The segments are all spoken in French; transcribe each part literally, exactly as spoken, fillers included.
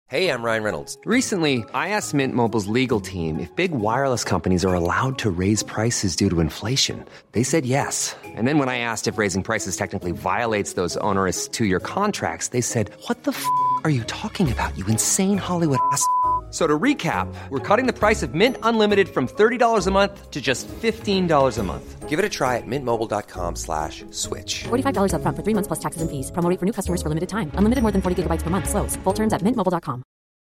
Hey, I'm Ryan Reynolds. Recently, I asked Mint Mobile's legal team if big wireless companies are allowed to raise prices due to inflation. They said yes. And then when I asked if raising prices technically violates those onerous two-year contracts, they said, what the f*** are you talking about, you insane Hollywood ass f- So to recap, we're cutting the price of Mint Unlimited from thirty dollars a month to just fifteen dollars a month. Give it a try at mintmobile.com slash switch. forty-five dollars up front for three months plus taxes and fees. Promo rate for new customers for limited time. Unlimited more than forty gigabytes per month. Slows full terms at mint mobile dot com.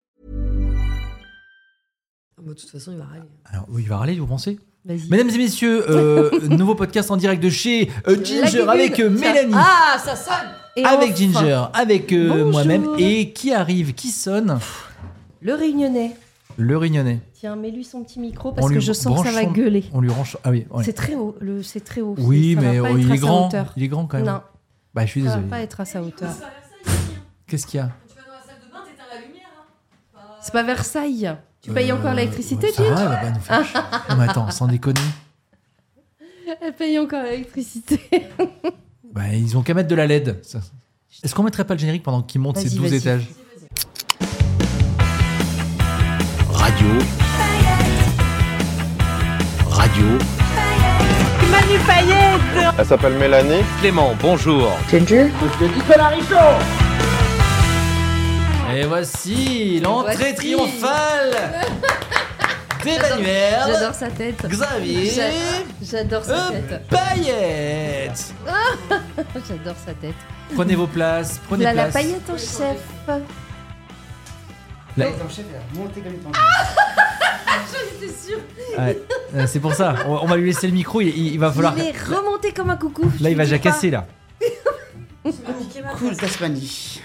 De toute façon, il va râler. Alors, oui, il va râler, vous pensez ? Vas-y. Mesdames et messieurs, euh, nouveau podcast en direct de chez euh, Ginger avec euh, Mélanie. Ah, ça sonne. Et avec enfin, Ginger, avec euh, bonjour. moi-même. Et qui arrive, qui sonne ? Le Réunionnais. Le Réunionnais. Tiens, mets-lui son petit micro parce On que lui je sens que ça va branche son- gueuler. On lui range. Ah oui, ouais. C'est très haut. Le, c'est très haut. Oui, ça mais va pas oh, être il à est sa grand. hauteur. Il est grand quand même. Non, Bah, je suis ça désolé. va pas être à sa hauteur. Qu'est-ce qu'il y a ? Tu vas dans la salle de bain, t'éteins la lumière. Hein. C'est pas Versailles. Tu payes Euh, encore l'électricité, ouais, ça Ginger va, elle va pas nous faire chier. Non, mais attends, sans déconner. Elle paye encore l'électricité. Bah, ils ont qu'à mettre de la L E D. Ça. Est-ce qu'on mettrait pas le générique pendant qu'il monte Vas-y, ces douze vas-y. étages ? Radio. Radio. Elle s'appelle Mélanie. Clément, bonjour. Et voici l'entrée Voici. triomphale d'Emmanuel, J'adore sa tête. Xavier, J'a- J'adore sa euh, tête. Paillette. J'adore sa tête. Prenez vos places, prenez Là, la place. paillette en chef. La- J'étais sûre. Ouais, euh, c'est pour ça. On, on va lui laisser le micro. Il, il- il va falloir. Il est remonté comme un coucou. Là, il va je te dis jacasser là. Cool, Tasmanie.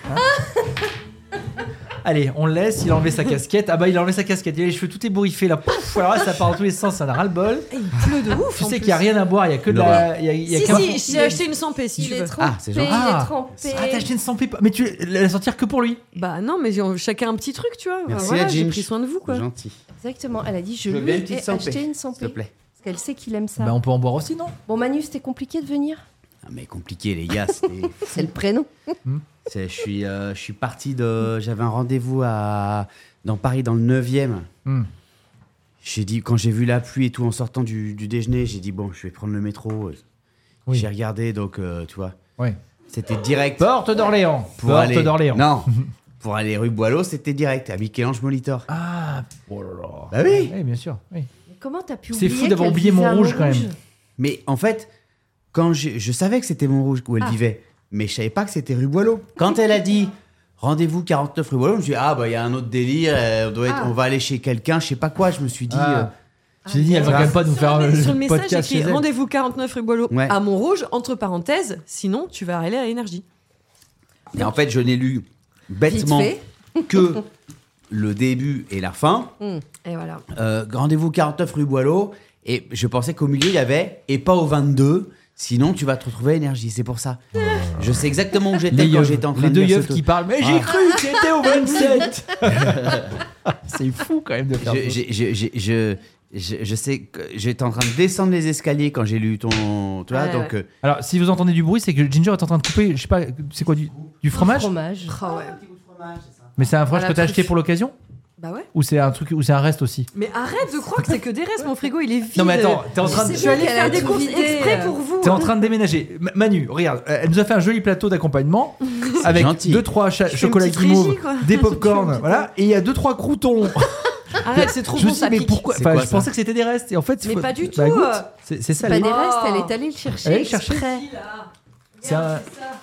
Allez, on le laisse. Il a enlevé sa casquette. Ah bah, il a enlevé sa casquette. Il a les cheveux tout ébouriffés là. Pouf, alors là, ça part dans tous les sens. Ça n'a ras le bol. pas. Il pleut de ouf. Tu en sais plus. qu'il n'y a rien à boire. Il y a que de la. Il y a, il y a Si, qu'un si, fond- j'ai acheté une cent p si Il tu est veux. trempé. Ah, c'est il gentil. Ah. est trempé. Ah, t'as acheté une sans pipe. Mais tu la sortir que pour lui. Bah non, mais j'ai- chacun un petit truc, tu vois. Merci, voilà, la j'ai Ginge. pris soin de vous, quoi. Gentil. Exactement. Elle a dit je Je veux lui bien une petite ai cent p, acheté une cent s'il te p. plaît. Parce qu'elle sait qu'il aime ça. Bah, on peut en boire aussi, non ? Bon, Manu, c'était compliqué de venir. Ah, mais compliqué, les gars. C'était. C'est le prénom. C'est- Je suis, euh, je suis parti de. J'avais un rendez-vous à dans Paris, dans le neuvième. Hmm. J'ai dit quand j'ai vu la pluie et tout en sortant du, du déjeuner, j'ai dit bon, je vais prendre le métro. Oui. J'ai regardé, donc euh, tu vois, Ouais. c'était direct. Porte d'Orléans. Pour Porte aller- d'Orléans. Non, pour aller rue Boileau, c'était direct à Michel-Ange Molitor. Ah. Oh là là. Bah oui. Oui, bien sûr. Oui. Mais comment t'as pu C'est oublier fou d'avoir qu'elle oublié vivait à Montrouge, quand même. Mais en fait, quand j'ai- je savais que c'était Montrouge où elle Ah. vivait, mais je savais pas que c'était rue Boileau. Quand elle a dit rendez-vous quarante-neuf rue Boileau, je me suis dit ah bah il y a un autre délire, euh, on, doit être- Ah. on va aller chez quelqu'un, je sais pas quoi. Je me suis dit Ah. euh, J'ai dit, elle va quand même pas nous Sur faire le, le, sur le message, podcast chez écrit elle. rendez-vous quarante-neuf rue Boileau Ouais. à Montrouge, entre parenthèses, sinon tu vas aller à Énergie. et en fait je n'ai lu Vite bêtement fait. que le début et la fin. Hum. Et voilà. Euh, rendez-vous quarante-neuf rue Boileau et je pensais qu'au milieu il y avait et pas au vingt-deux. Sinon, tu vas te retrouver à Énergie, c'est pour ça. Je sais exactement où j'étais Les quand yeux, j'étais en train les de deux lire yeux ce qui truc. parlent. Mais j'ai Ah. cru que c'était au vingt-sept. C'est fou quand même de faire Je, ça. j'ai- j'ai- j'ai- je, je, je sais que j'étais en train de descendre les escaliers quand j'ai lu ton. Tu vois, Ouais, donc. ouais. euh, Alors, si vous entendez du bruit, c'est que Ginger est en train de couper, je sais pas, c'est quoi, du, du fromage Fromage. Ah ouais. Mais c'est un fromage À la que t'as truffe. acheté pour l'occasion Bah ouais. Ou c'est un truc, ou c'est un reste aussi Mais arrête de croire que c'est que des restes, mon frigo il est vide. Non mais attends, t'es en train de, Je suis allée qu'elle a faire des tout courses vidé, exprès euh. pour vous. t'es en train de déménager. M- Manu, regarde, euh, elle nous a fait un joli plateau d'accompagnement avec gentil. deux trois cha- fais une chocolats petite guimauve, régie, quoi. des Je fais une popcorn, petite- voilà, et il y a deux trois croutons. Arrête, c'est trop Je me bon, suis ça dit, mais pique. pourquoi C'est Enfin, quoi, je ça pensais que c'était des restes et en fait, Mais faut- pas du bah, tout. goûte. C'est c'est C'est salé. pas des Oh. restes, elle est allée le chercher. Elle est chercher. exprès. C'est un,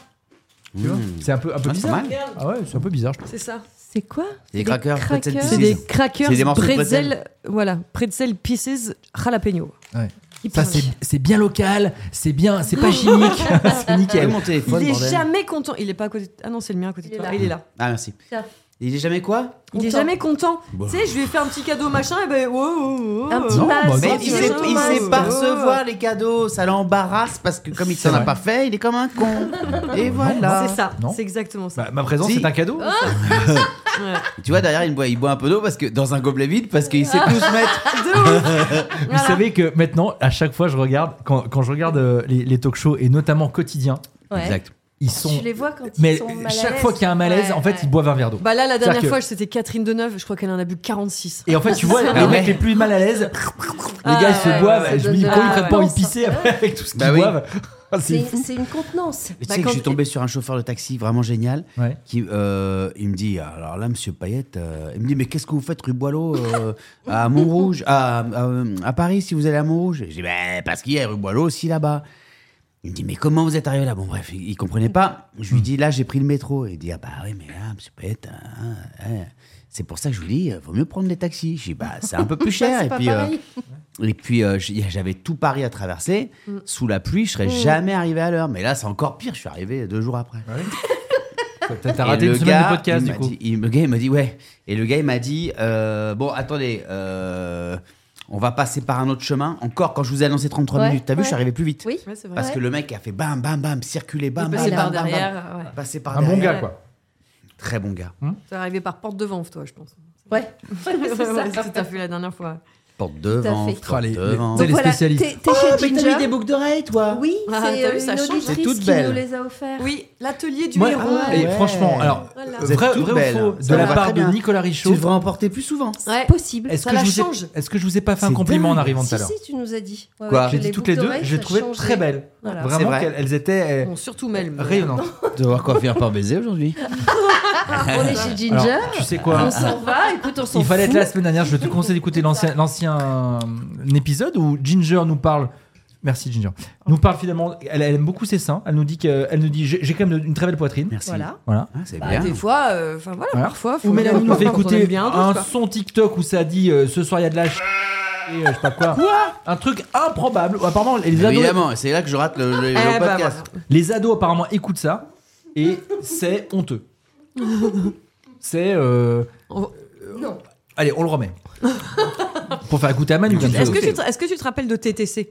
tu vois, mmh. c'est un peu un peu Ah, c'est bizarre. pas mal. Ah ouais, c'est un peu bizarre, je trouve. C'est ça. C'est quoi C'est des crackers, pretzel crackers. C'est pieces. des crackers C'est des morceaux de pretzel, voilà, pretzel pieces jalapeno. Ouais. Hyper Ça c'est bon. c'est bien local, c'est bien, c'est pas chimique, c'est Quel nickel. est mon téléphone, Il est bordel jamais content. Il est pas à côté. de- Ah non, c'est le mien à côté de Il est toi. là. Il est là. Ah, merci. Tiens. Il est jamais quoi Il est Content. jamais content. Bon. Tu sais, je lui ai fait un petit cadeau machin et ben oh, oh, oh, Un oh. petit Non, bas, bah, sans Mais non, il vieux sait, Thomas. il sait pas Oh. recevoir les cadeaux, ça l'embarrasse parce que comme il C'est s'en a vrai. pas fait, il est comme un con. Et voilà. C'est ça. Non. C'est exactement ça. Bah, ma présence Si. c'est un cadeau. Ouais. Tu vois derrière il boit, il boit un peu d'eau parce que dans un gobelet vide parce qu'il sait plus se mettre. Vous Voilà. savez que maintenant, à chaque fois, je regarde quand, quand je regarde euh, les, les talk shows et notamment quotidien, Ouais. Exact. ils sont. Tu les vois quand Mais ils sont mal à chaque l'aise. fois qu'il y a un malaise, Ouais, en fait, ouais. ils boivent un verre d'eau. Bah là, la dernière C'est-à-dire fois, que- c'était Catherine Deneuve. Je crois qu'elle en a bu quarante-six. Et en fait, tu vois, les Ah mecs ouais. les plus mal à l'aise, les Ah gars, ils se ouais, boivent. ouais, je ça me dis, donne comment de ils la prennent pas envie de confiance. pisser après avec tout ce qu'ils Bah oui. boivent Ah, c'est C'est fou. c'est une contenance. Mais tu Bah, sais que quand je suis t'es- tombé sur un chauffeur de taxi vraiment génial Ouais. qui euh, il me dit alors là monsieur Payette euh, il me dit mais qu'est-ce que vous faites rue Boileau euh, à Montrouge à, à, à Paris si vous allez à Montrouge. J'ai dit ben parce qu'il y a rue Boileau aussi là-bas. Il me dit mais comment vous êtes arrivé là. Bon bref il, il comprenait pas. Je lui dis là j'ai pris le métro. Il dit ah bah oui mais là monsieur Payette hein, hein, c'est pour ça que je vous dis vaut mieux prendre les taxis. Je dis bah c'est un peu plus cher C'est et pas puis euh, pareil. et puis euh, j- j'avais tout Paris à traverser sous la pluie je serais jamais arrivé à l'heure mais là c'est encore pire je suis arrivé deux jours après. T'as t'as Et raté le une semaine gars, de podcast, il du m'a coup. dit- il- le gars, il m'a dit, ouais. Et le gars, il m'a dit, euh, bon, attendez, euh, on va passer par un autre chemin. Encore, quand je vous ai annoncé trente-trois Ouais, minutes, t'as vu, ouais. je suis arrivé plus vite. Oui. Ouais, c'est vrai. Parce Ouais. que le mec a fait bam, bam, bam, circuler, bam, Il bam, passait bam, par bam, bam. derrière. Ouais. Passer par Un bon derrière. gars, quoi. Très bon gars. T'es arrivé par porte devant, toi, je pense. Ouais. C'est ça. Ouais, c'est ce que t'as fait la dernière fois. Porte devant, fait. porte Oh, les- les- devant. C'est Donc les voilà, spécialistes. T'es t'es Oh, chez mais t'as Ginger. mis des boucles d'oreilles, toi. Oui, Ah, c'est t'as vu, euh, ça une change. auditrice C'est toute qui belle. nous les a offerts. Oui, l'atelier du Moi, héros. ouais. et franchement, alors, Voilà. Vous êtes vrai, toutes vrai ou belles. faux, Ça de la va part très de bien. Nicolas Tu Richaud, devrais en porter plus souvent. Ouais. Possible. est-ce Ça que, la je vous ai, change. est-ce que je vous ai pas fait un C'est compliment en dingue. arrivant tout à Si, l'heure si, tu nous as dit. Ouais, Quoi ouais, J'ai les dit toutes les boucles deux, d'oreilles, je les ça trouvais changeait. très belles. Voilà. C'est Vraiment, vrai. qu'elles elles étaient Bon, surtout Mel. mais- euh, rayonnantes. Devoir quoi faire par baiser aujourd'hui. On est chez Ginger. Alors, tu sais quoi On s'en va. Écoute, on s'en Il fallait être fout. là la semaine dernière. Je te conseille d'écouter l'ancien, l'ancien euh, épisode où Ginger nous parle. Merci Ginger. Nous parle finalement. Elle, elle aime beaucoup ses seins. Elle nous dit que, elle nous dit, j'ai, j'ai quand même une très belle poitrine. Merci. Voilà. Voilà. Ah, c'est Bah, bien. des fois, euh, enfin voilà, Voilà. parfois. faut Ou Mélanie bien- nous fait quand on écouter aime bien un d'autres, quoi. son TikTok où ça dit euh, ce soir il y a de la ch... et, euh, je sais pas quoi. Un truc improbable. Apparemment les ados, Évidemment, c'est là que je rate le, le- le Eh bah, podcast. voilà. les ados apparemment écoutent ça et c'est honteux. C'est euh, On- Non. allez on le remet pour faire écouter à Manu. comme ça. Est-ce que, tu te, est-ce que tu te rappelles de T T C?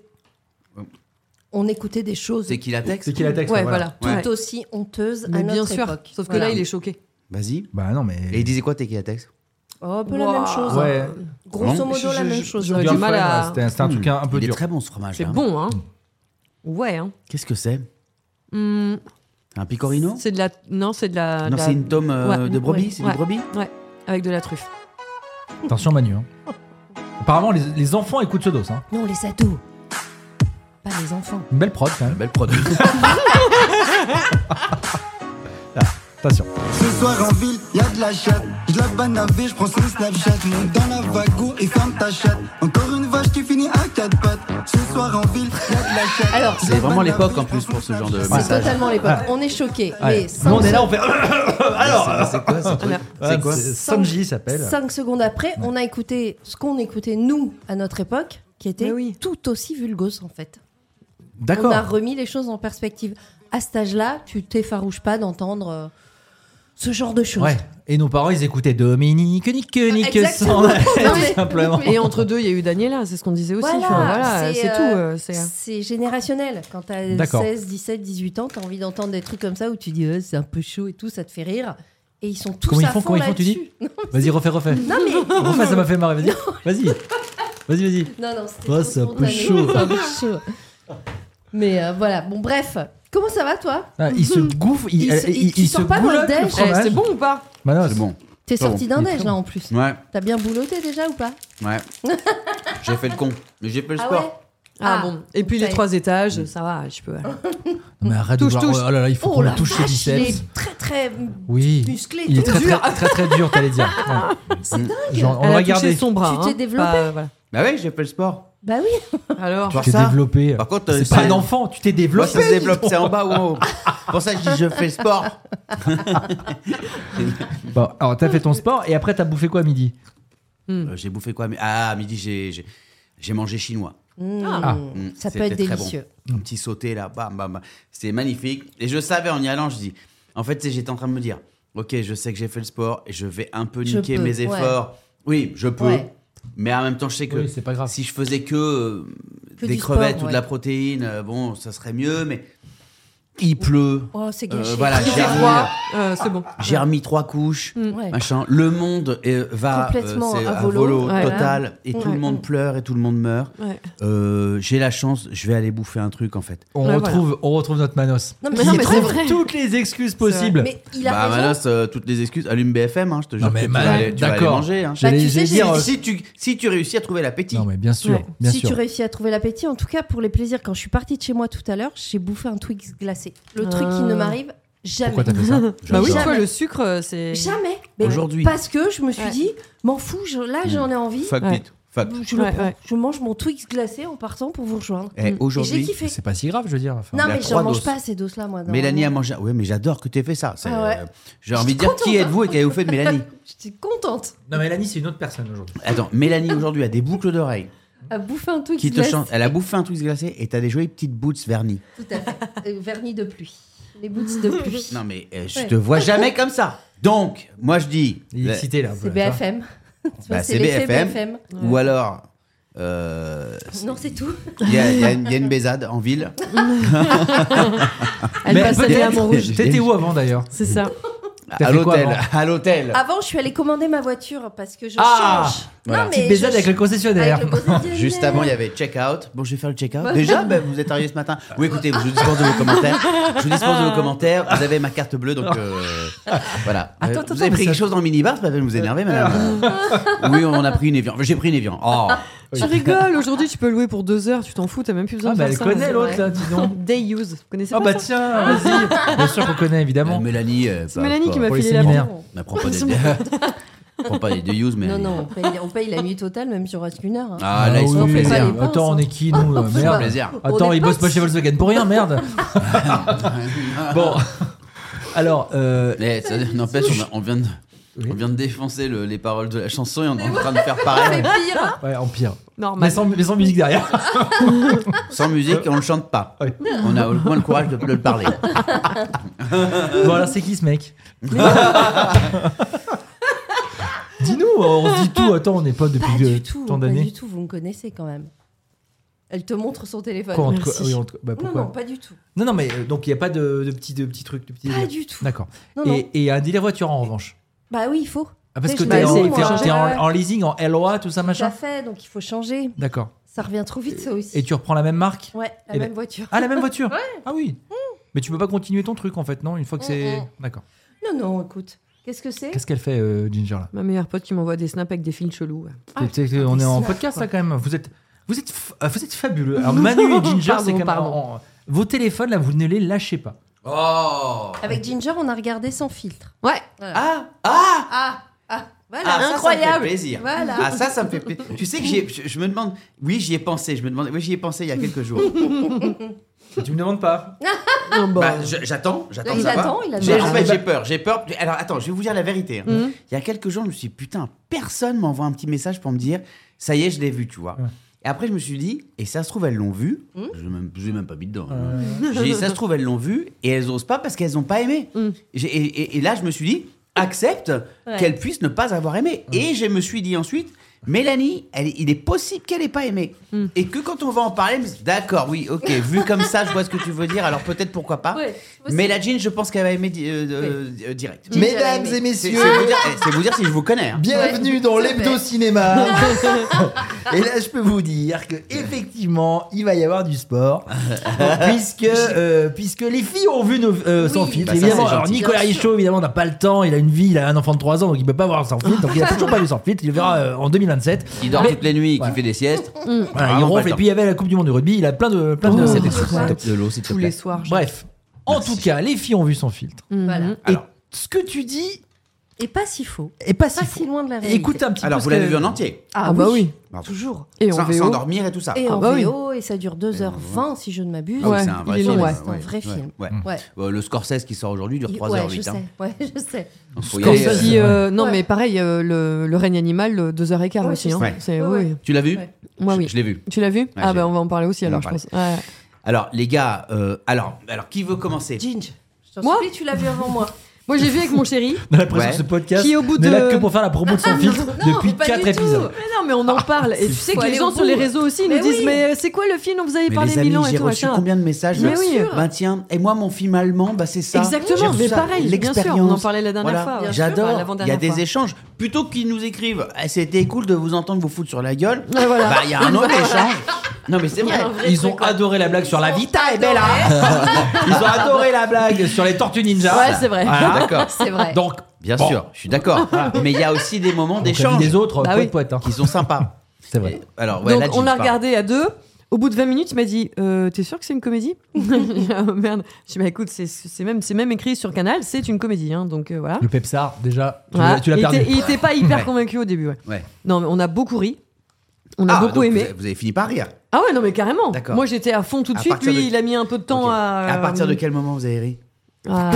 On écoutait des choses C'est qui la texte C'est qui la texte Ouais, voilà. voilà. tout Ouais. aussi honteuses Mais à bien notre sûr. époque. Sauf que Voilà. là, il est choqué. Vas-y. Bah non mais. Et il disait quoi, t'es qui la texte Oh, un peu la Ouah. même chose. Ouais. hein. Grosso Non. modo, Je- la je- même je- chose. j'aurais du Girlfriend, mal à- ouais, C'était c'était un truc un, un peu Il est dur. très bon ce fromage. C'est là. bon, hein? Ouais, hein? Qu'est-ce que c'est Hmm, Un picorino c'est de la. Non, c'est de la. de Non, la- c'est une tome euh, Ouais. de brebis. Ouais. C'est Ouais. du brebis. Ouais, avec de la truffe. Attention Manu. Hein. Apparemment les, les enfants écoutent ce dos. Hein. Non, les ados. Pas les enfants. Une belle prod quand même. Belle produit. Attention. Ce soir en ville, y'a de la chatte. Je la banne à vie, je prends son Snapchat. Monte dans la vago et ferme ta chatte. Encore une vache qui finit à quatre pattes. Ce soir en ville, y'a de la chatte. Alors, C'est vraiment l'époque en plus pour ce genre de C'est message. totalement l'époque. On est choqués. Ouais. Mais Nous on est là, on cinq, fait. Alors. C'est quoi ce truc Voilà. C'est quoi C'est Sanji il s'appelle. cinq secondes après, on a écouté ce qu'on écoutait nous à notre époque, qui était Mais oui. tout aussi vulgose en fait. D'accord. On a remis les choses en perspective. À cet âge-là, tu t'effarouches pas d'entendre euh, ce genre de choses. Ouais. Et nos parents ils écoutaient Dominique, Nique, Nique, Exactement. sans Non, tout mais- simplement. Et entre deux, il y a eu Daniela, c'est ce qu'on disait aussi. Voilà, Enfin, voilà, c'est, euh, tout. euh, c'est... c'est générationnel. Quand t'as D'accord. seize, dix-sept, dix-huit ans, t'as envie d'entendre des trucs comme ça où tu dis euh, c'est un peu chaud et tout, ça te fait rire. Et ils sont tous Comment ils à font, fond comment ils font, tu dis là-dessus. Vas-y refais, refais. Non mais Refais, ça m'a fait marrer. Vas-y. Vas-y. Vas-y, vas-y. non non, c'était Oh, trop c'est un peu spontané, chaud. c'est un peu chaud. Mais euh, voilà, bon bref, comment ça va toi? Ah, il se gouffe, il, Il se- il, il- tu il se sors pas dans le goulotte le déj. Eh, fromage. c'est bon ou pas? Bah non, C'est bon. T'es Pas sorti bon. d'un Il est déj très là bon. en plus. Ouais, T'as bien bouloté déjà ou pas? ouais. J'ai fait le con. Mais j'ai fait le Ah sport. ouais. Ah, Ah, bon. Et puis ça les y est. trois étages, ça va, je peux. Non, mais arrête Touche, de voir. touche. Oh là là, il faut Oh qu'on la le touche ses vache, il est biceps. très très Oui. musclé. Il est tout. très très, très très dur, t'allais dire. Ouais. C'est dingue. Genre, on Elle va a touché regarder. son bras. Tu t'es hein. développé Pas- voilà. Bah ouais, j'ai fait le sport. Bah oui. Alors, Voir Tu t'es ça. développé. Par contre, euh, c'est pas un enfant, tu t'es Moi, développé. ça se développe, dis c'est en donc. bas ou en haut. Pour ça, je dis je fais le sport. Bon, alors t'as fait ton sport et après t'as bouffé quoi à midi? Euh, j'ai bouffé quoi? Ah, à midi, j'ai, j'ai, j'ai mangé chinois. Mmh, Ah. Mmh, ça peut c'était être très délicieux. Bon. Un petit sauté là, bam, bam, bam. C'était magnifique. Et je savais en y allant, je dis, en fait, tu sais, j'étais en train de me dire, ok, je sais que j'ai fait le sport et je vais un peu Je niquer peux, mes ouais. efforts. Oui, je peux. Ouais. Mais en même temps, je sais que Oui, c'est pas grave. si je faisais que, euh, Que des du crevettes sport, ou de ouais. la protéine, euh, bon, ça serait mieux. Mais il pleut. Oh, c'est Euh, gâché. voilà, Il fait j'ai remis, froid. Euh, c'est bon. j'ai remis trois couches. Ouais. Machin. Le monde est- va Complètement c'est à à volo. volo, Ouais. total et tout Ouais. le monde pleure et tout le monde meurt. Ouais. Euh, j'ai la chance, je vais aller bouffer un truc en fait. On, Ouais, retrouve, on retrouve notre Manos. Non, mais, Mais non, il mais trouve- c'est vrai. Toutes les excuses possibles. Mais il a Bah raison. Manos, euh, toutes les excuses, allume B F M, hein, je te jure Non, mais que tu Manos, vas aller, tu vas aller d'accord. manger. Hein. J'allais Bah, tu j'allais sais, dire. j'ai- euh, Si tu, si tu réussis à trouver l'appétit. Non, mais bien sûr. Ouais. Bien si sûr. tu réussis à trouver l'appétit, en tout cas pour les plaisirs, quand je suis partie de chez moi tout à l'heure, j'ai bouffé un Twix glacé. Le truc qui Ah. ne m'arrive jamais. Pourquoi t'as fait ça? Bah oui, Jamais. toi, le sucre, euh, c'est. Jamais. Mais Aujourd'hui. Parce que je me suis Ouais. dit, m'en fous, je- là j'en ai envie. Fuck Ouais. it. Fuck. Je, le Ouais, prends. ouais. Je mange mon Twix glacé en partant pour vous rejoindre. Eh, Et j'ai aujourd'hui, kiffé. C'est pas si grave, je veux dire. Enfin, Non, il y a mais trois j'en mange doses. pas ces doses-là, moi. Mélanie a normalement. mangé. Oui, mais j'adore que tu aies fait ça. C'est- Ah ouais. J'ai envie de dire contente, qui hein. êtes-vous et qu'avez-vous fait de Mélanie. J'étais contente Non, mais Mélanie, c'est une autre personne aujourd'hui. Attends, Mélanie aujourd'hui a des boucles d'oreilles à bouffer un Twix qui te glacé. chantent. Elle a bouffé un Twix glacé et t'as des jolies petites boots vernis. Tout à fait. Euh, vernis de pluie. Les boots de pluie. Non, mais euh, je Ouais. te vois jamais comme ça. Donc, moi je dis. Il est la- excité là. un peu, C'est tu vois. B F M. Tu vois, Bah, c'est c'est l'effet B F M. B F M. Ou alors. euh, Non, c'est tout. Il y, a- il y a une- il y a une baisade en ville. Elle Mais passe à peut-être- la Montrouge. T'étais où avant d'ailleurs? C'est ça. T'as À fait quoi l'hôtel. avant À l'hôtel. Avant, je suis allée commander ma voiture parce que je Ah change. Voilà. Non, Petite mais baisade je- avec le concessionnaire. avec le concessionnaire. Juste avant, il y avait check-out. Bon, je vais faire le check-out. Bah, Déjà, bah, vous êtes arrivé ce matin. Oui, écoutez, je vous dispense de vos commentaires. Je vous dispense de vos commentaires. Vous avez ma carte bleue, donc euh, voilà. Attends, Euh, attends, vous avez mais pris ça- quelque chose dans le minibar, c'est pas la peine de vous énerver, madame. Oui, on a pris une Evian. J'ai pris une Evian. Oh. Tu rigoles, aujourd'hui tu peux louer pour deux heures, tu t'en fous, t'as même plus besoin Ah, de bah faire elle ça. connaît c'est l'autre vrai. là, dis donc. Day use, vous connaissez Ah pas bah ça tiens, vas-y. Bien sûr qu'on connaît évidemment. Euh, Mélanie. euh, C'est pas- Mélanie pas- qui m'a pour les filé la séminaires. banque. On prend pas des. On prend pas des deux use, mais. Non, non, on paye, on paye la nuit totale, même si on reste qu'une heure. hein. Ah, là, ils se oui, font fait oui. pas plaisir. les pinces, Attends, on hein. est qui nous euh, On fait Merde. pas plaisir. Attends, On est ils bossent pas potes. chez Volkswagen pour rien, merde. Bon. Alors, euh, Mais ça n'empêche, on, a- on vient de. Oui. On vient de défoncer le- les paroles de la chanson et on est en train de faire C'est pareil. pire. ouais, empire. Mais Normal. sans, mais sans musique derrière. Sans musique, on le chante pas. Ouais. On a au moins le courage de le parler. Bon, alors c'est qui ce mec? Dis-nous, on se dit tout. Attends, on n'est pas Pas depuis du euh, tout. tant Pas d'années. du tout. Vous me connaissez quand même. Elle te montre son téléphone. Quoi, en tout Merci. cas- oui, en tout cas- bah, Non, pourquoi non, pas du tout. Non, non, mais euh, donc il n'y a pas de, de petits de petits trucs, de petits Pas délires. du tout. D'accord. Non, non. Et, et un délire voiture en revanche. Bah oui, il faut. Ah, parce Mais que je t'es l'ai en, dit, t'es moi. en- t'es en- Ouais. en leasing, en L O A, tout ça, Tout à machin. fait, donc il faut changer. D'accord. Ça revient trop vite, ça aussi. Et tu reprends la même marque? Ouais, la Et même la- voiture. Ah, la même voiture? Ah oui. Mais tu peux pas continuer ton truc en fait, non? Une fois que c'est. Mm, mm. D'accord. Non, non, écoute. Qu'est-ce que c'est Qu'est-ce qu'elle fait, euh, Ginger là? Ma meilleure pote qui m'envoie des snaps avec des fils chelous. ouais. Ah, T'es- t'es- on est en snaps, podcast quoi. là quand même. Vous êtes, vous êtes, f- euh, vous êtes fabuleux. Alors Manu et Ginger, Pardon, c'est quand même. pardon. en- vos téléphones là, vous ne les lâchez pas. Oh. Avec Ginger, on a regardé sans filtre. Ouais. Voilà. Ah. Ah. Ah, ah, voilà, Ah, ça, ça me fait incroyable. plaisir. Voilà. Ah, ça, ça me fait plaisir. Tu sais que j'y ai- je, je me demande. Oui, j'y ai pensé. Je me demande. Oui, j'y ai pensé il y a quelques jours. Et tu me demandes pas. Non, bah, Bah, je- j'attends, j'attends Il de savoir. attend, il attend. J'ai- En Ah, fait, bah- j'ai peur, j'ai peur. Alors, attends, je vais vous dire la vérité. hein. Mhm. Il y a quelques jours, je me suis dit, putain, personne m'envoie un petit message pour me dire, ça y est, je l'ai vu, tu vois. Ouais. Et après, je me suis dit, et ça se trouve, elles l'ont vu. Je n'ai même, j'ai même pas mis dedans. J'ai dit, ça se trouve, elles l'ont vu et elles osent pas parce qu'elles n'ont pas aimé. Mhm. J'ai- Et, et- et là, je me suis dit, accepte Ouais. qu'elles puissent ne pas avoir aimé. Et je me suis dit ensuite, Mélanie, elle, il est possible qu'elle ait pas aimé. Mm. Et que quand on va en parler, mais- d'accord, oui, ok, vu comme ça, je vois ce que tu veux dire, alors peut-être pourquoi pas. Ouais, aussi. Mais la Jean, je pense qu'elle va aimer di- euh, euh, euh, direct. Ginger a Mesdames aimé. et C'est messieurs, c'est vous, dire- eh, c'est vous dire si je vous connais. hein. bienvenue Ouais, dans tout à l'Hebdo fait. Cinéma. Et là, je peux vous dire que effectivement, il va y avoir du sport, puisque euh, puisque les filles ont vu nos euh, sans Oui. filtre. Bah, ça, évidemment, c'est alors gentil. Nicolas Bien Richaud, évidemment, n'a pas le temps. Il a une vie, il a un enfant de trois ans, donc il peut pas voir sans filtre. Donc il a toujours pas vu sans filtre. Il le verra euh, en deux mille vingt-sept. Qui dort Mais- toutes les nuits, Voilà. qui fait des siestes. Voilà, Vraiment il pas ronfle. le Et temps. puis il y avait la Coupe du Monde de rugby. Il a plein de plein de. Oh, de- C'est chouette. de l'eau, s'il te tous plaît. les soirs. je- Bref, en tout cas, les filles ont vu sans filtre. Mhm. Voilà. Et Alors. ce que tu dis Et pas si faux. est pas si Pas faux. si loin de la réalité. Écoute un petit Alors, peu. vous ce l'avez que- vu en entier. Ah, bah oui. Pardon. Toujours. Et en Sans V O. s'endormir et tout ça. Et Ah en bah oui. V O, et ça dure deux heures vingt, si je ne m'abuse. Ah oui, Ouais, c'est un vrai il est film. long, ouais. ouais, C'est un vrai ouais, film. ouais. Ouais. Euh, le Scorsese qui sort aujourd'hui dure Il- trois ouais, heures je huit. sais. hein. Ouais, je sais. Donc, faut y Quand aller, ça euh, dit, euh, non, Ouais. mais pareil, euh, le, le règne animal, euh, deux heures et quart Ouais, aussi. je Hein. sais. C'est, Ouais, oui, ouais. oui. Tu l'as vu Ouais. Moi, Je- oui. Je l'ai vu. Tu l'as vu Ouais, Ah, j'ai- bah, on va en parler aussi on alors, en je parle. pense. Ouais. Alors, les gars, euh, alors, alors, qui veut commencer Ginge. Je t'en Moi supplie, tu l'as vu avant moi. Moi, j'ai vu avec mon chéri. On a l'impression Ouais. que ce podcast Qui, au bout n'est là de- que pour faire la promo de son filtre non, depuis pas quatre du tout. épisodes. Mais non, mais on en parle. Et tu sais faut que les aller gens au sur les bout. réseaux aussi Mais nous disent oui. mais c'est quoi le film dont vous avez Mais parlé les amis, Milan et j'ai tout reçu machin. combien de messages Mais là oui. Ben tiens, et moi mon film allemand, bah c'est ça. Exactement, J'ai reçu mais ça, pareil, bien sûr, l'expérience. on en parlait la dernière Voilà. fois, ouais. Bien sûr, enfin, J'adore. Il y a l'avant-dernière des fois. échanges. Plutôt qu'ils nous écrivent, eh, c'était cool de vous entendre vous foutre sur la gueule. Ouais, voilà. Bah il y a un autre échange. Non mais c'est Il y a vrai. un vrai Ils truc, ont quoi. adoré la blague sur la Vita et adoré. Bella. Ils ont adoré la blague sur les Tortues Ninja. Ouais, c'est vrai. Voilà. D'accord. C'est vrai. Donc, Bien bon. sûr, je suis d'accord. Mais il y a aussi des moments Donc, la vie d'échange des autres, Bah poète, oui. poète, hein. qui sont sympas. C'est vrai. Et- Alors ouais, Donc là, on James l'a parle. regardé à deux. Au bout de vingt minutes, il m'a dit euh, T'es sûr que c'est une comédie Oh merde. Je dis Bah écoute, c'est, c'est, même, c'est même écrit sur Canal, c'est une comédie. Hein, donc euh, voilà. Le Pepsar, déjà, tu Voilà. l'as- tu l'as il, perdu. était, il était pas hyper Ouais. convaincu au début. Ouais. Ouais. Non, mais on a beaucoup ri. On a Ah, beaucoup donc aimé. Vous avez, vous avez fini par rire. Ah ouais, non, mais carrément. D'accord. Moi, j'étais à fond tout de À suite. partir Lui, de- il a mis un peu de temps Ok. à. Et à partir de quel moment vous avez ri à-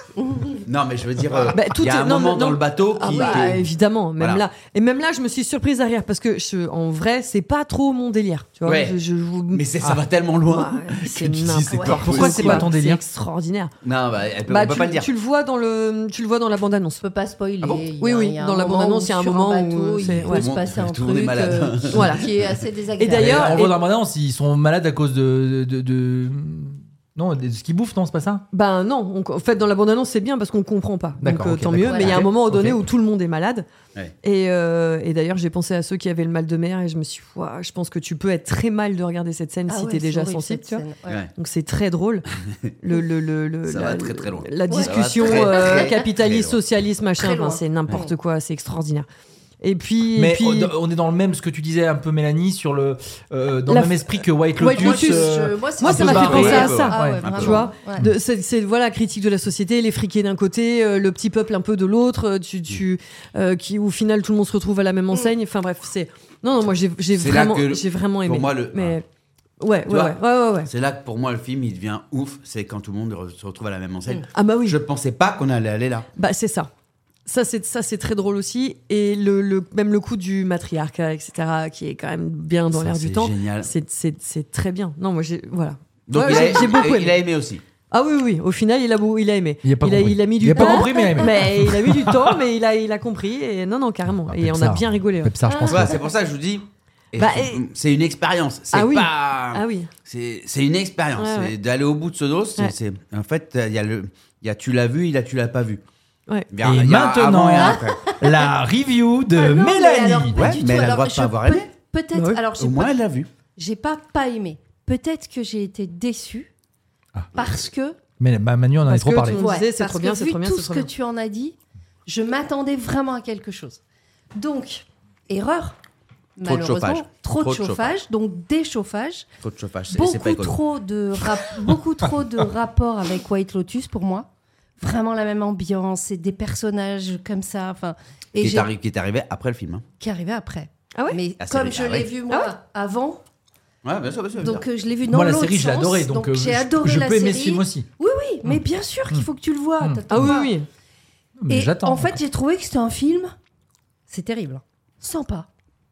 Non mais je veux dire, euh, Bah, tout il y a est- un non, moment mais- dans non. le bateau Ah qui. bah, qui- évidemment, même Voilà. là. Et même là, je me suis surprise à rire parce que je, en vrai, c'est pas trop mon délire. Tu vois, Ouais. je, je- je- Mais c'est, ça Ah. va tellement loin. Ouais, que c'est tu dis, n'importe c'est quoi. pas Pourquoi possible. c'est pas ton délire C'est extraordinaire. Non, bah, elle peut, Bah, on peut tu, pas le dire. tu le vois dans le, tu le vois dans la bande annonce. Je peux pas spoiler. Ah bon Il y a- Oui, oui, il y a un dans la moment bande-annonce, où il y a un sur moment où bateau, c'est- il peut ouais. se passer un Tout le monde est truc malade. euh, Voilà. qui est assez désagréable. Et d'ailleurs, on et- voit dans la bande-annonce, ils sont malades à cause de. de, de, de- Non, de ce qu'ils bouffent, non, c'est pas ça Ben non, on- en fait dans la bande-annonce c'est bien parce qu'on comprend pas. Donc D'accord, euh, ok, tant d'accord. mieux. Mais il y a un Ok, moment donné ok. où tout le monde est malade. Ouais. Et, euh, et d'ailleurs j'ai pensé à ceux qui avaient le mal de mer et je me suis dit, Ouah, je pense que tu peux être très mal de regarder cette scène Ah si ouais, t'es c'est déjà horrible, sensible, cette tu vois. scène, ouais. Ouais. Donc c'est très drôle. Le, le, le, le- Ça la, va très, très loin. La Ouais. discussion Ça va très, euh, très, capitaliste, très loin. socialiste, machin, Très enfin, loin. c'est n'importe Ouais. quoi, c'est extraordinaire. Et puis, Mais et puis on, on est dans le même, ce que tu disais un peu, Mélanie, sur le, euh, dans La le même f- esprit que White White Lotus. Lotus, euh, Je- moi, c'est moi, un ça peu m'a fait barré, penser à un peu, ça. Ah ouais, ouais, vraiment. tu vois, Ouais. de- c'est, c'est voilà critique de la société, les friqués d'un côté, euh, le petit peuple un peu de l'autre, euh, tu, tu, euh, qui au final tout le monde se retrouve à la même enseigne. Enfin bref, c'est non non moi j'ai, j'ai C'est là vraiment que- j'ai vraiment aimé. pour moi, le- Mais ouais Tu ouais, vois, ouais ouais ouais ouais. C'est là que pour moi le film il devient ouf, c'est quand tout le monde re- se retrouve à la même enseigne. Ah bah oui. Je pensais pas qu'on allait aller là. Bah c'est ça. Ça c'est ça c'est très drôle aussi et le, le même le coup du matriarcat et cetera qui est quand même bien dans Ça, l'air c'est du temps. génial. C'est c'est c'est très bien. Non moi j'ai voilà. Donc Ouais, il, a, j'ai- j'ai beaucoup il aimé. a aimé aussi. Ah oui, oui, au final, il a, beau- il a aimé. Il a pas compris. il a mis du Il a pas temps. compris, mais il a aimé. mais il a mis du temps, mais il a, il a compris. Et non, non, carrément. Ah, et on a Pepsar. bien rigolé. ouais. Pepsar, je pense Tu vois, que- c'est pour ça que je vous dis. et Bah, je- et- C'est une expérience. C'est Ah oui. pas. Ah oui. C'est, c'est une expérience. Ouais, ouais. C'est d'aller au bout de ce dos. C'est, Ouais. c'est- en fait, il y a le, il y a tu l'as vu, il y a tu l'as pas vu. Ouais. Il y a- Et il y a maintenant, avant et après. la review de Ah non, mais Mélanie. alors, pas Ouais, du mais tout. elle a le Alors, droit de je pas avoir peux- aimé. Peut-être. Ouais. Alors, j'ai Au moins, pas, elle l'a vu. j'ai pas pas aimé. Peut-être que j'ai été déçue Ah. parce que. Mais bah, Manu en avait Parce trop que parlé. tout- On disait, c'est parce trop que bien, c'est vu trop bien, tout c'est ce trop que bien. tu en as dit, je m'attendais vraiment à quelque chose. Donc, erreur. Trop de malheureusement. chauffage. Trop, de chauffage, donc déchauffage. Trop de chauffage. C'est, c'est pas Beaucoup écolo. trop de rap- beaucoup trop de rapports avec White Lotus pour moi. Vraiment la même ambiance et des personnages comme ça. Enfin, et Qui est, j'ai- arri- qui est arrivé après le film. hein. qui arrivait après. Ah ouais Mais Ah, c'est comme vrai. je Ah l'ai ouais. vu moi avant, Ouais, bien sûr, bien sûr. donc euh, je l'ai vu dans Moi, la l'autre série, je l'ai sens, adoré. Donc, euh, j'ai je- adoré je la peux aimer série. ce film aussi. Oui, oui, mais bien sûr qu'il faut que tu le vois. Mm. t'attends Ah oui, pas. oui, oui. Mais Et j'attends. en fait, j'ai trouvé que c'était un film. C'est terrible. Sympa.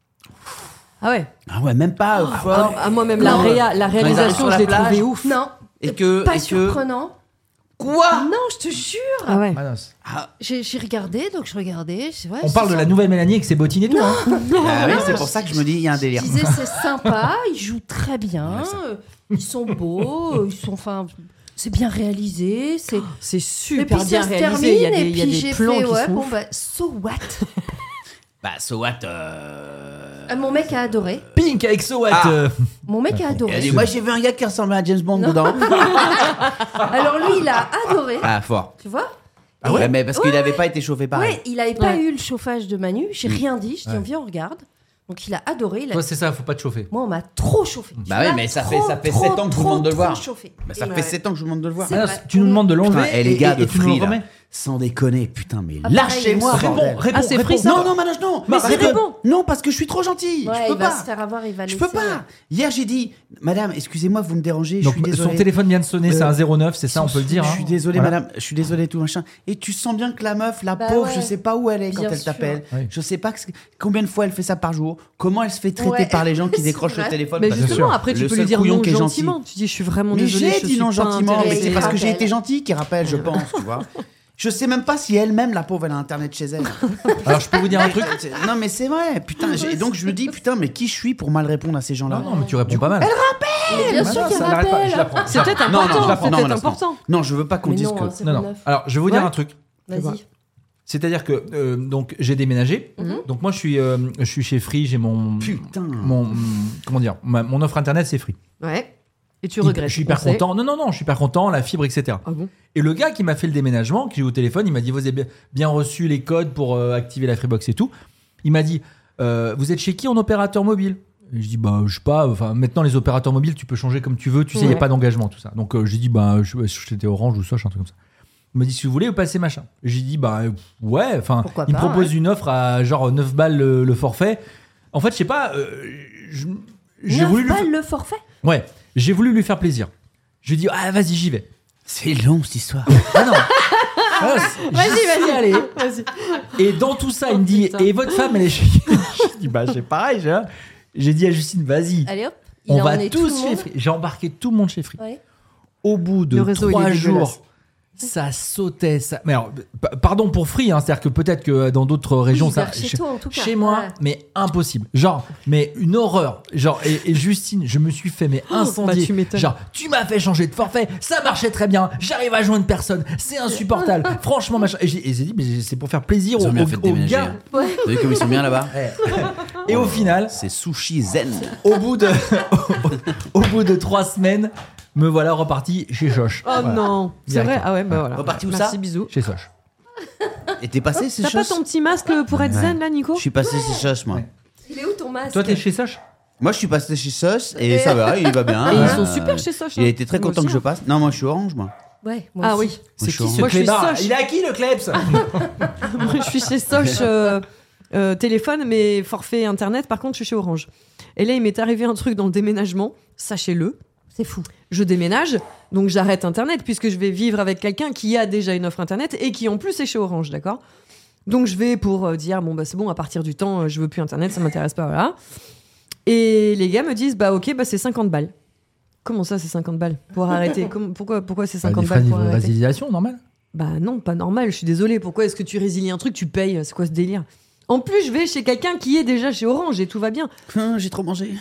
Ah ouais. Ah ouais, même pas euh, fort. Ah, moi-même, la, Non. réa- la Quand ils arrivent réalisation, sur je la l'ai plage. trouvée ouf. Non, Et que. pas et que... surprenant. Quoi Non, je te jure. Ah ouais. Ah, non, c'est- Ah, J'ai j'ai regardé, donc je regardais. je- ouais, On c'est parle de la sympa. nouvelle Mélanie avec ses bottines et tout. hein. ah oui, c'est pour ça que je me dis, il y a un délire. Je disais, c'est sympa, ils jouent très bien, Ouais, ça- euh, ils sont beaux, euh, ils sont, enfin, c'est bien réalisé, c'est. C'est Et super puis bien ça se réalisé. termine, Il y a des, et il y a puis des j'ai plans fait, qui ouais, sont bon ouf. bah, so what. Bah, so what euh... Euh, Mon mec a adoré. Pink avec So What. Ah. euh, Mon mec a Elle a adoré. dit, moi j'ai vu un gars qui ressemblait à James Bond Non. dedans. Alors lui, il a adoré, Ah, fort. tu vois. Ah ouais, mais parce qu'il n'avait pas été chauffé pareil. Ouais, il avait pas Ouais. eu le chauffage de Manu, j'ai Mm. rien dit, je dis, Ouais. viens, on regarde. Donc il a adoré, il a Toi, c'est ça, faut pas te chauffer. Moi, on m'a trop chauffé. Tu Bah ouais, m'as mais ça trop, fait- ça fait trop, sept ans que je vous trop, demande de le trop voir. chauffé. Bah, ça Et fait ouais. sept ans que je vous demande de le voir. C'est Ah, vrai. tu nous demandes de Putain, l'enlever et les et, gars et- de et tu nous le Free, là. remets. Sans déconner, putain, mais Ah, lâchez-moi, pareil, bordel. Réponds, réponds, Ah, c'est réponds. Free, ça Non, non, Manoj, non. Mais Bah, c'est réponds. réponds. Non, parce que je suis trop gentil. Ouais, je peux il va pas. se faire avoir, il va Je laisser. peux pas. Hier, j'ai dit, madame, excusez-moi, vous me dérangez, Donc, je suis son désolé. téléphone vient de sonner, c'est Euh, un zéro neuf, c'est ça, on peut le dire. Je hein. suis désolé, Voilà. madame, je suis désolé, tout machin. Et tu sens bien que la meuf, la Bah pauvre, ouais. je sais pas où elle est quand Bien elle sûr. t'appelle. Oui. Je sais pas que- combien de fois elle fait ça par jour. Comment elle se fait traiter Ouais. par les gens qui C'est décrochent vrai. le téléphone. Mais parce que justement, sûr. après, tu le peux lui seul dire couillon non qui est gentil. gentiment. Tu dis, je suis vraiment Mais désolée. j'ai je dit suis non pas gentiment, mais intéressée. c'est parce que j'ai Rappel. été gentil qui rappelle, je pense, tu vois. Je sais même pas si elle-même, la pauvre, elle a internet chez elle. Alors, je peux vous dire un truc. Non, mais c'est vrai, putain. j'ai- Et donc, je me dis, putain, mais qui je suis pour mal répondre à ces gens-là? Non, non, mais tu réponds pas mal. Mais bien Bah sûr non, qu'elle ça n'arrête pas, je la rappelle. prends. C'est peut-être Non, non, important. je la C'est prends. Non, peut-être non, important. Non, je veux pas qu'on Mais dise non, que. c'est Non, pas non. neuf. Alors, je vais vous dire Ouais. un truc. Vas-y. C'est-à-dire que euh, donc j'ai déménagé. Donc moi je suis euh, je suis chez Free, j'ai mon Putain. mon comment dire ma- mon offre internet c'est Free. Ouais. Et tu regrettes. Je suis hyper on sait. content. Non non non, je suis hyper content, la fibre et cetera. Ah bon? Et le gars qui m'a fait le déménagement, qui est au téléphone, il m'a dit vous avez bien- bien reçu les codes pour euh, activer la Freebox et tout. Il m'a dit euh, vous êtes chez qui en opérateur mobile? Et je dis bah je sais pas. Enfin maintenant les opérateurs mobiles tu peux changer comme tu veux. Tu sais il y a Ouais. pas d'engagement tout ça. Donc euh, j'ai dit bah je j'étais Orange ou Soch un truc comme ça. Il m'a dit si vous voulez vous passez machin. J'ai dit bah euh, ouais. Enfin Pourquoi il me pas, propose une offre à genre neuf balles le, le forfait. En fait je sais pas. euh, je- j'ai neuf voulu lui balles fa- le forfait. ouais j'ai voulu lui faire plaisir. Je lui ai dit ah vas-y j'y vais. C'est long, cette histoire. Ah non. Ah, c'est- Vas-y, j'y suis vas-y. allé. Vas-y. Et dans tout ça, il me Oh, dit putain. et votre femme elle est chez qui? Je dis bah c'est pareil. J'ai, j'ai dit à Justine vas-y. Allez hop. il On a va emmené tout tous le chez monde. Free. J'ai embarqué tout le monde chez Free. Ouais. Au bout de Le réseau, il trois est dégueulasse. jours, ça sautait. Ça... Mais alors, p- pardon pour Free, hein, c'est-à-dire que peut-être que dans d'autres régions, Oui, ça, vers chez chez, toi, en tout cas. chez moi, Ouais. mais impossible. Genre, mais une horreur. Genre, et, et Justine, je me suis fait mais incendier. bah, tu m'étonnes. Genre, tu m'as fait changer de forfait, ça marchait très bien. J'arrive à joindre personne, c'est insupportable. Franchement, machin. Et j'ai, et j'ai dit, mais c'est pour faire plaisir Ils aux, ont bien aux- fait de aux déménager. gars. Vous avez vu comme ils sont bien là-bas? Et au final, C'est sushi zen. au bout de, au bout de trois semaines, me voilà reparti chez Choche. Oh Voilà. non. C'est Direct. vrai? Ah ouais, bah voilà. Reparti où Merci, ça? bisous. Chez Soch. Et t'es passé ces T'as pas choses? ton petit masque pour être zen là, Nico? Je suis passé chez Soch, moi. Ouais. Il est où ton masque? Toi, t'es chez Soch? Moi, je suis passé chez Soch et ça va, il va bien. Et ils Euh, sont super chez Soch. Il hein. a été très Moi content aussi, que je hein. passe. Non, moi, je suis Orange, moi. Ouais. Moi Ah aussi. oui. C'est je qui suis ce Moi, je suis clébard? Soch. Il est à qui le Klebs? Moi, je suis chez Soch euh, euh, téléphone, mais forfait internet. Par contre, je suis chez Orange. Et là, il m'est arrivé un truc dans le déménagement. Sachez-le. C'est fou. Je déménage, donc j'arrête internet puisque je vais vivre avec quelqu'un qui a déjà une offre internet et qui en plus est chez Orange, d'accord? Donc je vais pour euh, dire bon bah c'est bon, à partir du temps, euh, je veux plus internet, ça m'intéresse pas, voilà. Et les gars me disent bah ok, bah c'est cinquante balles. Comment ça c'est cinquante balles pour arrêter? Comment- pourquoi pourquoi c'est cinquante Des frais balles de pour arrêter? résiliation, normal. Bah non, pas normal, je suis désolée. Pourquoi est-ce que tu résilies un truc, tu payes? C'est quoi ce délire? En plus, je vais chez quelqu'un qui est déjà chez Orange et tout va bien. Hum, J'ai trop mangé.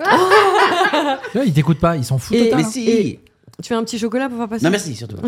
Là, ils t'écoutent pas, ils s'en foutent Et- total. Mais hein. si. et- Tu veux un petit chocolat pour faire passer? Non, merci, surtout.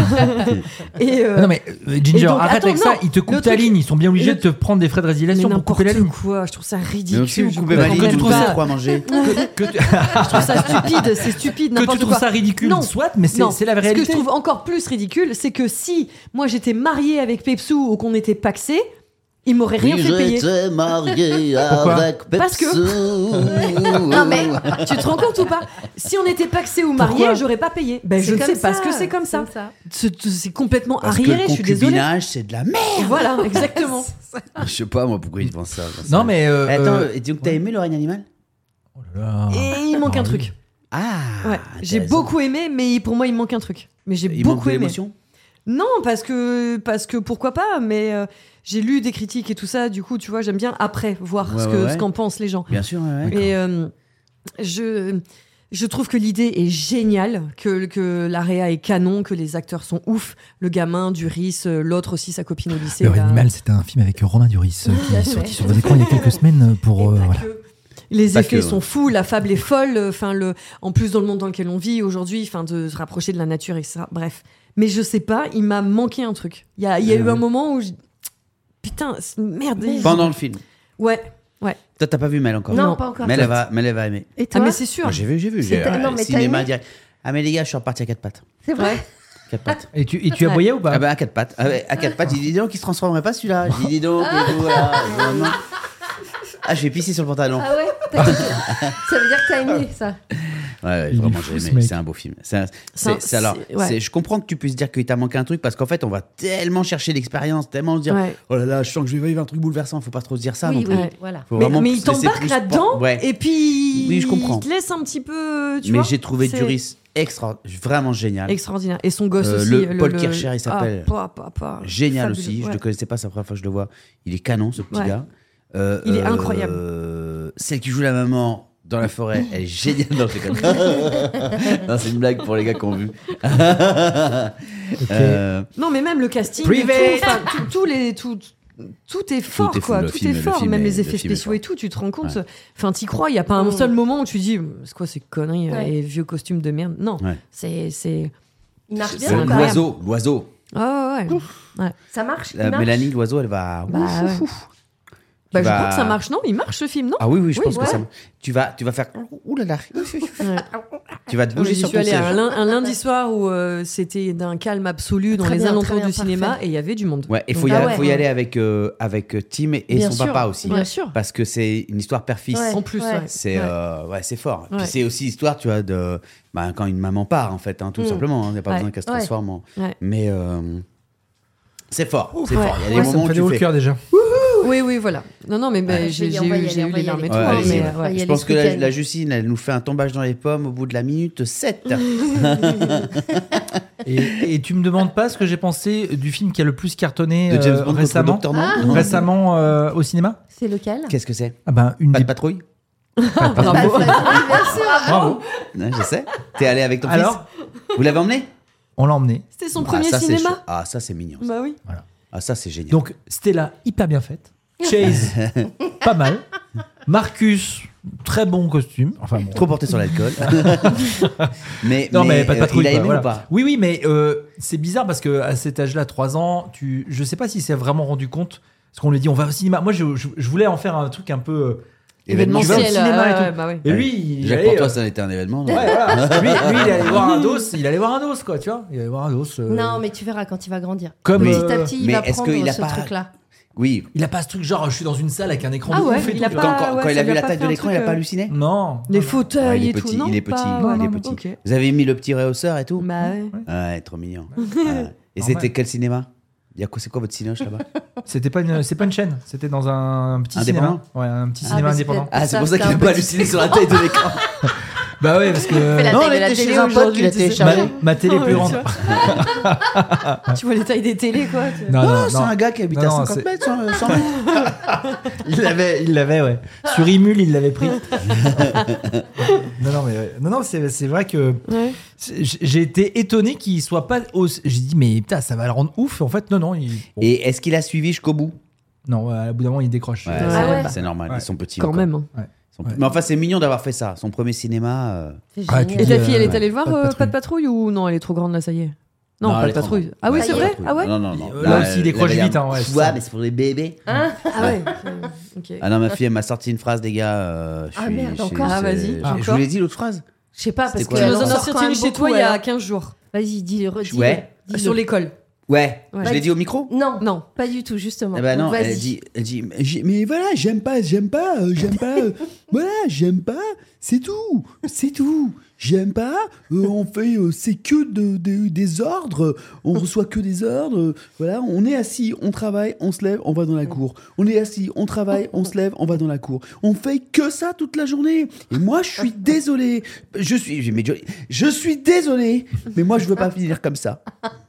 Et euh, Ah non mais euh, Ginger, et donc, arrête attends, avec ça, non, ils te coupent le ta truc- ligne, ils sont bien obligés le- de te prendre des frais de mais résiliation pour couper la ligne. n'importe quoi, je trouve ça ridicule. Mais aussi, vous je coupez comprends ma ligne, même vous pas. faites quoi à manger? Que tu, Je trouve ça stupide, c'est stupide, que tu n'importe trouves quoi. ça ridicule, Non. soit, mais c'est Non, c'est la Ce réalité. que je trouve encore plus ridicule, c'est que si moi j'étais mariée avec Pepsou ou qu'on était paxé, il m'aurait rien fait payer. J'étais marié Pourquoi avec Parce que- Pepsou. Non mais tu te rends compte ou pas? Si on était paxé ou marié, Pourquoi j'aurais pas payé. Ben je C'est ne comme sais pas ça, parce que c'est comme ça. c'est ça. C'est c'est complètement Parce que arriéré, le je suis désolée. concubinage, c'est de la merde. Voilà, exactement. Je sais pas, moi, pourquoi ils pensent ça. j'en sais Non rien. mais euh, Eh, Attends, euh, et donc t'as aimé le règne animal? oh là là. Et il manque Ah un oui. truc. Ah. Ouais, j'ai intéressant. beaucoup aimé, mais pour moi il manque un truc. Mais j'ai Il manque beaucoup de aimé. l'émotion? Non, parce que parce que pourquoi pas, mais euh, j'ai lu des critiques et tout ça. Du coup, tu vois, j'aime bien après voir Ouais, ce ouais, que ouais. ce qu'en pensent les gens. Bien sûr, ouais, ouais. Et euh, je je trouve que l'idée est géniale, que que la réa est canon, que les acteurs sont ouf. Le gamin, Duris, euh, l'autre aussi, sa copine au lycée. Le là. Animal, c'était un film avec Romain Duris euh, qui est sorti sur vos écrans il y a quelques semaines pour. Et euh, pas voilà. que. Les Pas effets que, sont ouais. fous, la fable est folle. Enfin, le, en plus dans le monde dans lequel on vit aujourd'hui, enfin, de se rapprocher de la nature, et cetera. Bref, mais je sais pas, il m'a manqué un truc. Il y a, il y a Ah eu ouais. un moment où je... putain, c'est- merde. Pendant le film. Ouais. Toi, t'as pas vu Mel encore? Non, Non. pas encore. Mel, elle va, Mel, elle va aimer. Et Ah toi? mais c'est sûr. Moi, j'ai vu, j'ai vu. C'est J'ai, ta- euh, non, mais t'as cinéma aimé direct. Ah, mais les gars, je suis reparti à quatre pattes. C'est vrai. Quatre pattes. Et tu, et tu as Ouais. boyé ou pas Ah, bah, à quatre pattes. Ah, ouais, à quatre pattes, j'ai dit, dis donc, il se transformerait pas celui-là. J'ai dit, dis donc, et tout, voilà. Vraiment. Ah, je vais pisser sur le pantalon. Ah ouais. T'as kiffé. Ça veut dire que t'as aimé ça. Ouais, ouais, Il est vraiment, fou, j'ai ce aimé. mec. C'est un beau film. C'est, un- C'est un- c'est- c'est- alors, c'est- ouais. c'est- je comprends que tu puisses dire qu'il t'a manqué un truc parce qu'en fait, on va tellement chercher l'expérience, tellement se dire, Ouais. oh là là, je sens que je vais vivre un truc bouleversant. Faut pas trop se dire ça non Oui, plus. oui, Ouais. voilà. Faut Mais, vraiment mais se il laisser t'embarque plus là-dedans por- ouais. et puis Oui, je comprends. il te laisse un petit peu. Tu Mais vois, j'ai trouvé c'est Duris extra, vraiment génial. extraordinaire. Et son gosse Euh, aussi. le Paul Kircher, il s'appelle. Ah, pas, pas, pas. Génial Fabuleux, aussi. Je ouais. ne le connaissais pas, c'est la première fois que je le vois. Il est canon, ce petit Ouais. gars. Euh, Il est euh, incroyable. Celle qui joue la maman, dans la forêt, elle est géniale. Non, je déconne. Non, c'est une blague pour les gars qui ont vu. Euh, Non, mais même le casting, tout, Privé. enfin, tout- tous les, tout, tout est fort, est fou, quoi. le Tout film- est le fort, film même est- les le effets film est spéciaux fort. et tout. Tu te rends compte. Ouais. Enfin, t'y crois. Il y a pas un Mm. seul moment où tu dis, c'est quoi ces conneries Ouais. et vieux costumes de merde. Non, Ouais. c'est, c'est. Il marche bien C'est ou un pas L'oiseau, l'oiseau. Ah ouais. ouais. Ça marche, il Euh, marche Mélanie, l'oiseau, elle va. Bah, Ouf, ouais. ouf, ouf. Bah, Tu je vas- crois que ça marche, non? Il marche ce film, non? Ah oui, oui, je Oui, pense ouais. que ça. Tu vas, tu vas faire. Ouh là là. Ouais. Tu vas te J'y bouger sur suis ton allée siège. un, lin- un lundi soir où euh, c'était d'un calme absolu dans Très les bien, alentours très bien, du cinéma parfait. et il y avait du monde. Ouais, il faut, Donc, y, Ah aller- ouais. faut y aller avec, euh, avec Tim et, et Bien son sûr, papa aussi. Bien sûr. Parce que c'est une histoire père-fils. Ouais. En plus, Ouais. ouais. C'est Ouais. euh, ouais, c'est fort. Ouais. Puis c'est aussi l'histoire, tu vois, de bah, quand une maman part, en fait, hein, tout Mm. simplement. Il n'y a pas Ouais. besoin qu'elle se Ouais. transforme. en- Ouais. Mais euh, c'est fort. C'est Ouais. fort. Il y a des Ouais, ça me moments où fait tu des hauts fais. le cœur déjà. Oui, oui, voilà. Non, non, mais bah, Ouais, j'ai je vais y- j'ai on va y eu, aller, j'ai on eu va les y larmes et aller. tout. Ouais, hein, allez-y, mais, ouais. euh, ouais. y Je aller pense ce que la, week-end. la Justine, elle nous fait un tombage dans les pommes au bout de la minute sept. Et, et tu me demandes pas ce que j'ai pensé du film qui a le plus cartonné De James euh, Bond contre récemment, Docteur No. Ah. récemment euh, au cinéma. C'est lequel Qu'est-ce que c'est? Ah ben une Pas des de patrouille? Bravo. Bien sûr. Bravo. Ouais, je sais. T'es allé avec ton Alors fils? Vous l'avez emmené? On l'a emmené. C'était son Ah, premier ça, c'est cinéma. chaud. Ah, ça, c'est mignon. ça. Bah oui. Ah, ça, c'est génial. Donc Stella hyper bien faite. Chase pas mal. Marcus très bon costume. Enfin bon. Trop porté sur l'alcool. mais, Non mais, pas de euh, patrouille. Il a quoi, aimé voilà. ou pas? Oui oui mais euh, c'est bizarre parce que à cet âge-là, trois ans, tu, je sais pas si c'est vraiment rendu compte. Parce qu'on lui dit on va au cinéma. Moi je, je, je voulais en faire un truc un peu. euh, Événementiel. Tu vas au cinéma euh, et tout. ouais, bah oui. Et lui, il Déjà que allait, pour toi, euh, ça a été un événement. non? ouais, voilà. lui, lui, il allait voir un dos, il allait voir un dos, quoi, tu vois. Il allait voir un dos. euh, Non, mais tu verras quand il va grandir. Comme, Petit euh, à petit, il mais va est-ce prendre qu'il a ce pas- truc-là. Oui. Il a pas ce truc genre, je suis dans une salle avec un écran Ah de ouais, ouf et il tout, a tu Quand, vois. pas- quand- ouais, quand il ça a lui vu a la pas taille fait de un l'écran, il a truc, pas euh, halluciné? Non. Les Ouais, fauteuils il est et tout, petit, non il est petit, pas- il est ouais, petit. ok. Vous avez mis le petit réhausseur et tout? Bah ouais. Ouais, trop mignon. Ouais. Et c'était quel cinéma? Il y a quoi, c'est quoi votre cinéma là-bas? C'était pas une, c'est pas une chaîne, c'était dans un petit Indépendant cinéma. Ouais, un petit Ah, cinéma bah, indépendant. c'était- Ah, c'est Ça, pour ça c'est qu'il un n'a pas petit- halluciné sur la taille de l'écran. Bah ouais, parce que la Non, taille on de la était télé chez un pote aujourd'hui, qui l'a tu sais. téléchargé. ma, ma télé Ouais, plus tu grande. vois. Tu vois les tailles des télés, quoi. tu- Non, Non, non, c'est non. un gars qui habite Non, à non, cinquante c'est- mètres, cent cent mètres. Il l'avait, il l'avait, ouais. Sur Imul, il l'avait pris. non, non, mais non, non, c'est, c'est vrai que Ouais. c'est- j'ai été étonné qu'il soit pas. Au... J'ai dit mais putain, ça va le rendre ouf. En fait, non, non, il. bon. Et est-ce qu'il a suivi jusqu'au bout? Non, à bout d'un moment, il décroche. Ouais, Ah c'est- ouais. c'est normal, Ouais. ils sont petits. Quand encore. même. hein. Ils sont Ouais. petits. Mais enfin, c'est mignon d'avoir fait ça. Son premier cinéma. euh, C'est Ah, tu génial. Et dis, ta fille, elle est euh, allée le voir, pas de euh, patrouille. pas de patrouille ou non, elle est trop grande là, ça y est? Non, pas elle de est trop patrouille. grande. Ah oui, Ça c'est y est. vrai? Ah ouais? Non, non, non. Euh, là aussi, il décroche elle va vite, dire, hein, ouais, ouais, c'est ça. mais c'est pour les bébés. Hein Ah ouais. Ok. Ah non, ma fille, elle m'a sorti une phrase, les gars. euh, je Ah, suis- merde, je suis- encore Ah, c'est- vas-y, je- Je encore. vous l'ai dit l'autre phrase? Je sais pas, parce C'était que. quoi, Tu elle nous en en as sort sorti quand une même chez toi beaucoup, il y a alors. quinze jours. Vas-y, dis-le, redis-le. Ouais. Dis-le. Sur l'école. Ouais. Ouais. Je l'ai dit au micro? Non, Non. pas du tout, justement. Eh ben non, Donc, vas-y. elle dit, elle dit, mais j'ai- mais voilà, j'aime pas, j'aime pas, euh, j'aime pas, euh, voilà, j'aime pas, c'est tout, c'est tout, j'aime pas, euh, on fait, euh, c'est que de, de- des ordres, on reçoit que des ordres, euh, voilà, on est assis, on travaille, on se lève, on va dans la cour, on est assis, on travaille, on se lève, on va dans la cour, on fait que ça toute la journée, et moi je suis désolé, je suis, j'ai- mais je, je suis désolé, mais moi je veux pas finir comme ça.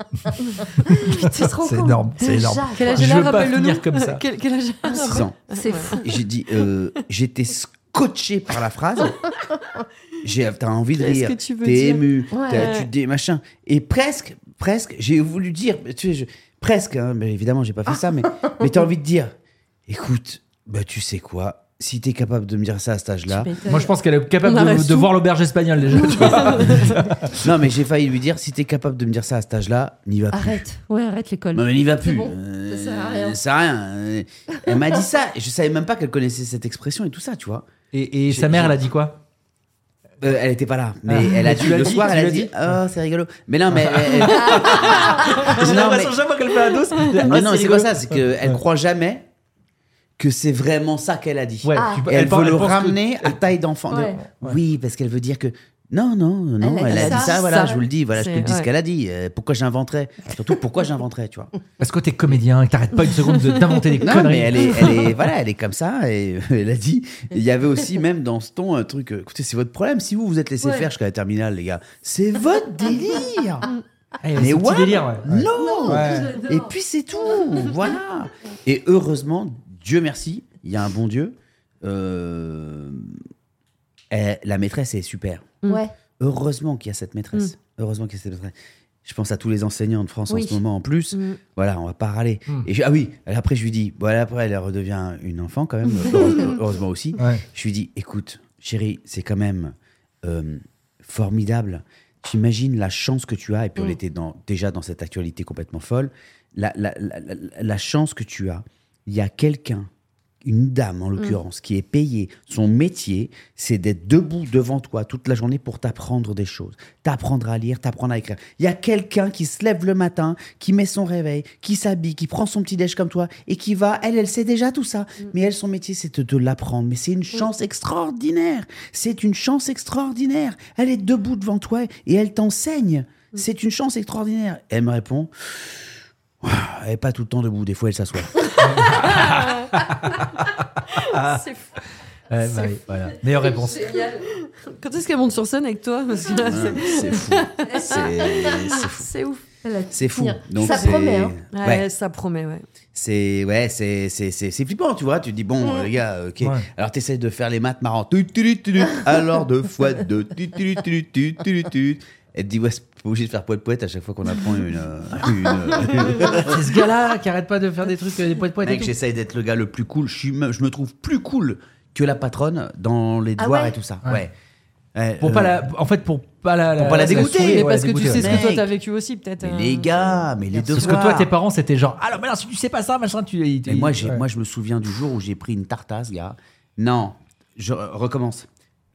Tu te rends C'est compte énorme, c'est Déjà, énorme. quoi. Quel âge Je elle a, veux pas rappelle-le finir nous. comme ça. Quel, quel âge elle a six ans. C'est fou. Et j'ai dit, euh, j'étais scotché par la phrase. J'ai, t'as envie de Qu'est-ce rire, que tu veux t'es dire ému, Ouais. t'as- tu dis machin. Et presque, presque, j'ai voulu dire, tu sais, je- presque, hein, mais évidemment, j'ai pas fait ça, mais, mais t'as envie de dire, écoute, bah tu sais quoi, si t'es capable de me dire ça à cet âge-là. Tu m'étonnes. Moi, je pense qu'elle est capable On de, arrête de tout. voir l'auberge espagnole déjà. Tu vois. Non, mais j'ai failli lui dire, si t'es capable de me dire ça à cet âge-là, n'y va plus. Arrête, ouais, arrête l'école. Non, mais n'y va plus. bon, Euh, ça sert à rien. Ça sert à rien. Euh, Elle m'a dit ça, et je savais même pas qu'elle connaissait cette expression et tout ça, tu vois. Et, et J'ai- sa mère, j'ai- elle a dit quoi? Euh, elle était pas là, mais Ah. elle a Tu dit l'as le dit, soir, tu elle a l'as dit, dit oh c'est rigolo. Mais non, mais elle- elle- J'ai Non, l'impression mais- chaque fois qu'elle fait un dos. mais non, mais c'est pas ça, c'est qu'elle croit jamais que c'est vraiment ça qu'elle a dit. Ouais, Ah. tu- Et elle, pense- veut le pense que- ramener à taille d'enfant. De- Ouais. Oui, parce qu'elle veut dire que non, non, non, Elle a elle, dit a dit ça, ça, voilà, ça. je vous le dis, voilà, je te C'est- le dis ce ouais. qu'elle a dit. Euh, pourquoi j'inventerais Surtout pourquoi j'inventerais, tu vois. Parce que t'es comédien, que t'arrêtes pas une seconde de- d'inventer des Non, conneries. mais elle est, elle est, voilà, elle est comme ça. Et elle a dit. Il y avait aussi même dans ce ton un truc. euh, Écoutez, c'est votre problème. Si vous vous êtes laissé Ouais. faire jusqu'à la terminale, les gars, c'est votre délire. Ah, il y avait Mais ce petit what délire, ouais. Ouais. Non. Ouais. Et puis c'est tout. Voilà. Et heureusement, Dieu merci, il y a un bon Dieu. Euh, Eh, la maîtresse est super. Mm. Ouais. Heureusement qu'il y a cette maîtresse. Mm. Heureusement qu'il y a cette maîtresse. Je pense à tous les enseignants de France Oui. en ce moment en plus. Mm. Voilà, on va pas râler. Mm. Et je- ah oui, après je lui dis, voilà, après elle redevient une enfant quand même, heureusement, heureusement aussi. Ouais. Je lui dis, écoute, chérie, c'est quand même euh, formidable. T'imagines la chance que tu as, et puis on Mm. était dans, déjà dans cette actualité complètement folle, la, la, la, la, la chance que tu as, il y a quelqu'un, une dame en l'occurrence, qui est payée, son métier, c'est d'être debout devant toi toute la journée pour t'apprendre des choses, t'apprendre à lire, t'apprendre à écrire. Il y a quelqu'un qui se lève le matin, qui met son réveil, qui s'habille, qui prend son petit déj comme toi, et qui va, elle, elle sait déjà tout ça, mais elle, son métier, c'est de te l'apprendre. Mais c'est une chance extraordinaire, c'est une chance extraordinaire. Elle est debout devant toi et elle t'enseigne. C'est une chance extraordinaire. Elle me répond... Elle n'est pas tout le temps debout, des fois elle s'assoit. C'est fou. Ouais, bah oui, voilà. Meilleure réponse. Quand est-ce qu'elle monte sur scène avec toi? Parce que là, c'est- C'est fou. C'est c'est fou. c'est ouf. C'est fou. Donc Ça c'est- promet, hein. Ouais, Ouais, ça promet, ouais. c'est ouais, c'est c'est c'est c'est flippant, tu vois. Tu te dis bon, les gars, ok. Ouais. Alors t'essayes de faire les maths marrants. Tu, tu, tu, tu, tu. Alors deux fois deux. Tu, tu, tu, tu, tu, tu. Elle te dit ouais, c'est pas obligé de faire poète poète à chaque fois qu'on apprend une. euh, une, euh, C'est ce gars-là qui arrête pas de faire des trucs, euh, des poètes poètes et Mec, tout. j'essaye d'être le gars le plus cool. Je suis, me- je me trouve plus cool que la patronne dans les Ah devoirs ouais et tout ça. Ouais. Ouais. Ouais, Pour euh, pas la, en fait, pour pas la, Pour pas la dégoûter. saouler, Mais ouais, parce que tu dégoûter, sais ce ouais. que toi Mec. t'as vécu aussi, peut-être. Mais euh, les gars, mais les devoirs. Parce que toi, tes parents, c'était genre, alors, mais alors, si tu sais pas ça, machin, tu. ils- Mais moi, j'ai, ouais. moi, je me souviens du jour où j'ai pris une tartasse, gars. Non, je euh, recommence.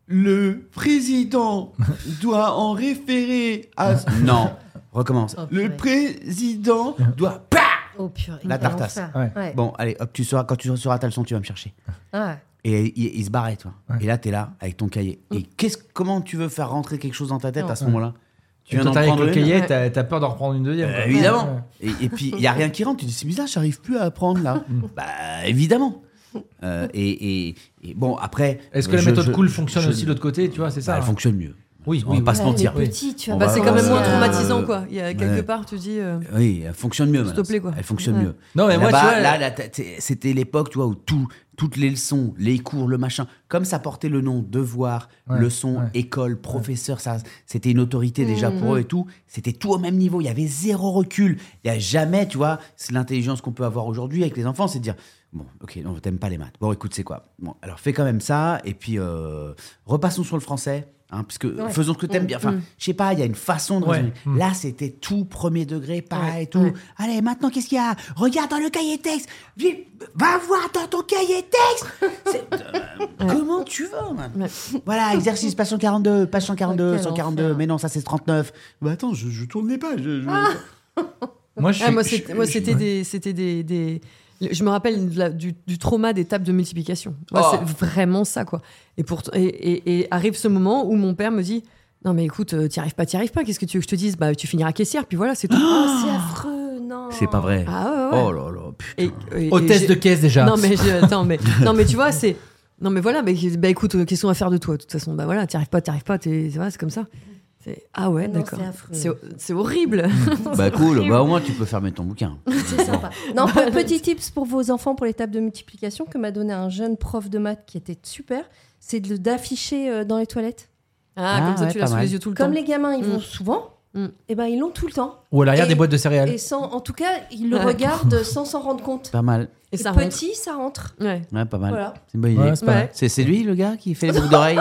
Le président doit en référer à. Non, recommence. Oh, Le purée. président doit. Pah Oh purée. La quel tartasse. enfer. Ouais. Ouais. Bon, allez, hop, tu seras, quand tu seras à ta leçon, tu vas me chercher. Ah. Et il, il se barrait, toi. Ouais. Et là, t'es là, avec ton cahier. Et qu'est-ce, comment tu veux faire rentrer quelque chose dans ta tête Non. à ce moment-là? Tu Et viens toi, d'en t'arrives prendre avec le une? cahier, Ouais. t'as, t'as peur d'en reprendre une deuxième. Euh, quoi. évidemment. Ouais. Et, et puis, il n'y a rien qui rentre. Tu dis, c'est bizarre, j'arrive plus à apprendre là. bah, évidemment. Euh, et, et- et bon, après. Est-ce que la je- méthode je- cool fonctionne je- aussi de l'autre côté, tu vois, c'est ça Bah, elle hein. fonctionne mieux. Oui, On oui, va pas oui. se Ouais, mentir. les petits, tu On vois. Bah, va- c'est quand même euh, moins euh, traumatisant, quoi. Il y a quelque ouais. part, tu dis. euh, Oui, elle fonctionne mieux. S'il te Manas. plaît, quoi. Elle fonctionne Ouais. mieux. Non, mais moi, Là-bas, tu vois, là, là, t'as- t'es- c'était l'époque, tu vois, où tout, toutes les leçons, les cours, le machin, comme ça portait le nom devoir, Ouais, leçon, ouais. école, professeur, ça, c'était une autorité déjà Mhm. pour eux et tout. C'était tout au même niveau. Il y avait zéro recul. Il y a jamais, tu vois, c'est l'intelligence qu'on peut avoir aujourd'hui avec les enfants, c'est de dire. Bon, ok, non, t'aimes pas les maths. Bon, écoute, c'est quoi? Bon, alors fais quand même ça, et puis euh, repassons sur le français, hein, puisque faisons ce que t'aimes bien. Enfin, je sais pas, il y a une façon de Ouais. raisonner. Mm. Là, c'était tout premier degré, pareil, Ouais, tout. ouais. Allez, maintenant, qu'est-ce qu'il y a? Regarde dans le cahier texte. Viens, va voir dans ton cahier texte. C'est- euh, Comment tu veux, man? Ouais. Voilà, exercice, page cent quarante-deux, page cent quarante-deux, Quel cent quarante-deux. enfer. Mais non, ça, c'est trente-neuf. Bah attends, je, je tourne les pages. je- je- Moi, je Ah, suis. moi, je- c'était, moi, je- c'était ouais. des, c'était des, des- Je me rappelle de la- du, du trauma des tables de multiplication. Moi, Oh. c'est vraiment ça, quoi. Et, pour, et, et- et arrive ce moment où mon père me dit non, mais écoute, euh, t'y arrives pas, t'y arrives pas. Qu'est-ce que tu veux que je te dise? Bah, tu finiras caissière, puis voilà, c'est tout. Oh, c'est affreux, non. C'est pas vrai. Ah ouais, ouais. Oh là là, putain. Et- et- et Hôtesse j'ai- de caisse déjà. Non, mais, je- attends, mais, non, mais tu vois, c'est. Non, mais voilà, mais, bah écoute, euh, qu'est-ce qu'on va faire de toi? De toute façon, bah voilà, t'y arrives pas, t'y arrives pas, t'es, voilà, c'est comme ça. C'est- Ah ouais, Non, d'accord. c'est affreux. C'est, c'est horrible. Bah cool, bah au moins tu peux fermer ton bouquin. C'est sympa. Non, pe- petit tips pour vos enfants pour les tables de multiplication que m'a donné un jeune prof de maths qui était super, c'est de, d'afficher euh, dans les toilettes. Ah, Ah, comme ça, ouais, tu pas l'as sous mal. les yeux tout le Comme temps. les gamins, ils vont Mm. souvent, Mm. et ben ils l'ont tout le temps. Ou à l'arrière Et- des boîtes de céréales. Et sans, en tout cas, ils le Ouais. regardent sans s'en rendre compte. Pas mal. Et ça Petit, ça rentre. rentre. Ouais. Ouais, pas mal. Voilà. C'est une bonne idée. Ouais, c'est pas Ouais. mal. C'est, c'est lui le gars qui fait les boucles d'oreilles?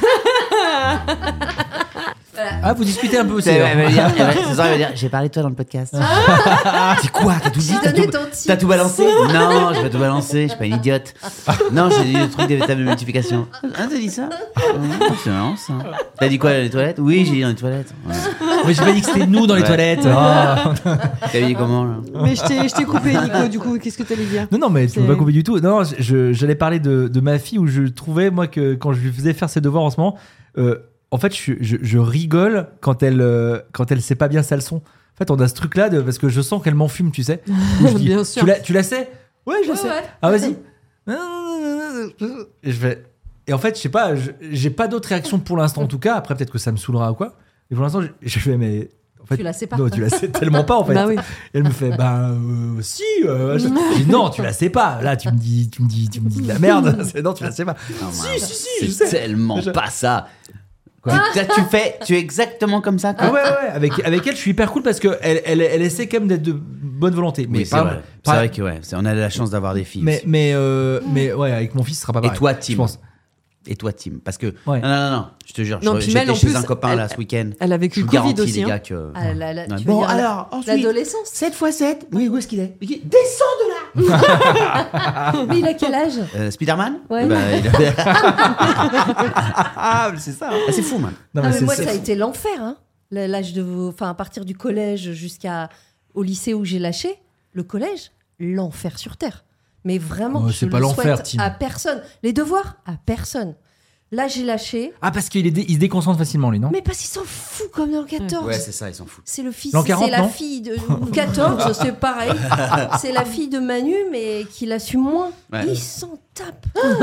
Ah, vous discutez un peu aussi. C'est- alors. elle va dire, elle va- ce soir, elle va dire, j'ai parlé de toi dans le podcast. C'est quoi? T'as tout dit? J'ai T'as donné tout, ton tips. t'as tout balancé? Non, j'ai pas tout balancé, je suis pas une idiote. Non, j'ai dit le truc des tables de multiplication. Ah, t'as dit ça? Oh, c'est marrant ça. T'as dit quoi dans les toilettes? Oui, j'ai dit dans les toilettes. Ouais. Mais j'ai pas dit que c'était nous dans les Ouais. toilettes. Ah. T'as dit comment là? Mais je t'ai, je t'ai coupé, Nico, du coup, qu'est-ce que t'allais dire? Non, non, mais tu C'est- m'as pas coupé du tout. Non, je- j'allais parler de, de ma fille où je trouvais, moi, que quand je lui faisais faire ses devoirs en ce moment, euh, en fait, je, je- je rigole quand elle, euh, quand elle sait pas bien sa leçon. En fait, on a ce truc-là de, parce que je sens qu'elle m'enfume, tu sais. Où je dis, Bien sûr. Tu la, tu la sais? Ouais, je la Ouais, sais. ouais. Ah, vas-y. Et je fais. Et en fait, je sais pas, je- j'ai pas d'autre réaction pour l'instant, en tout cas. Après, peut-être que ça me saoulera ou quoi. Et pour l'instant, je, je fais, mais En fait, Tu la sais pas. Non, tu la sais tellement pas en fait. Bah oui. Et elle me fait, ben euh, si. Euh, je... je dis, non, tu la sais pas. Là, tu me dis, tu me dis, tu me dis de la merde. C'est- non, tu la sais pas. Non, si, mais si, si, je C'est sais. tellement Je- pas ça. Tu, tu- tu fais, tu es exactement comme ça. Ah Quoi. ouais, ouais, ouais. Avec, avec elle, je suis hyper cool parce que elle, elle, elle essaie quand même d'être de bonne volonté. Mais Oui, c'est par- vrai. C'est par- vrai que ouais, c'est- on a la chance d'avoir des filles. Mais, aussi. mais, euh, mais ouais, avec mon fils, ce sera pas Et pareil. toi, je Tim pense. Et toi, Tim Parce que Ouais. non, non, non, je te jure, Non, je- puis j'étais Mel, en chez plus, un copain là elle- ce week-end. Elle a vécu Je le vous Covid garantis, aussi. les hein. gars, que. Ah, la- la- Ouais. tu veux Bon, dire la- alors, ensuite, l'adolescence. sept fois sept. Oui, où est-ce qu'il est Descends de là Mais il a quel âge euh, Spider-Man Ouais. Bah, il a- Ah, mais c'est ça. Ah, c'est fou, man. Non, Ah, mais c'est- moi, c'est- ça a été l'enfer. Hein. L'âge de vos... Enfin, à partir du collège jusqu'à au lycée où j'ai lâché, le collège, l'enfer sur terre. Mais vraiment, Oh, je c'est le pas l'enfer, souhaite Tim. à personne. Les devoirs, à personne. Là, j'ai lâché. Ah, parce qu'il est dé- il se déconcentre facilement, lui, non Mais parce qu'il s'en fout comme dans le quatorze. Ouais, c'est ça, ils s'en foutent. C'est le fils, L'an quarante, c'est la non fille de ou quatorze, c'est pareil. C'est la fille de Manu, mais qui l'assume moins. Ouais. Il s'en tape.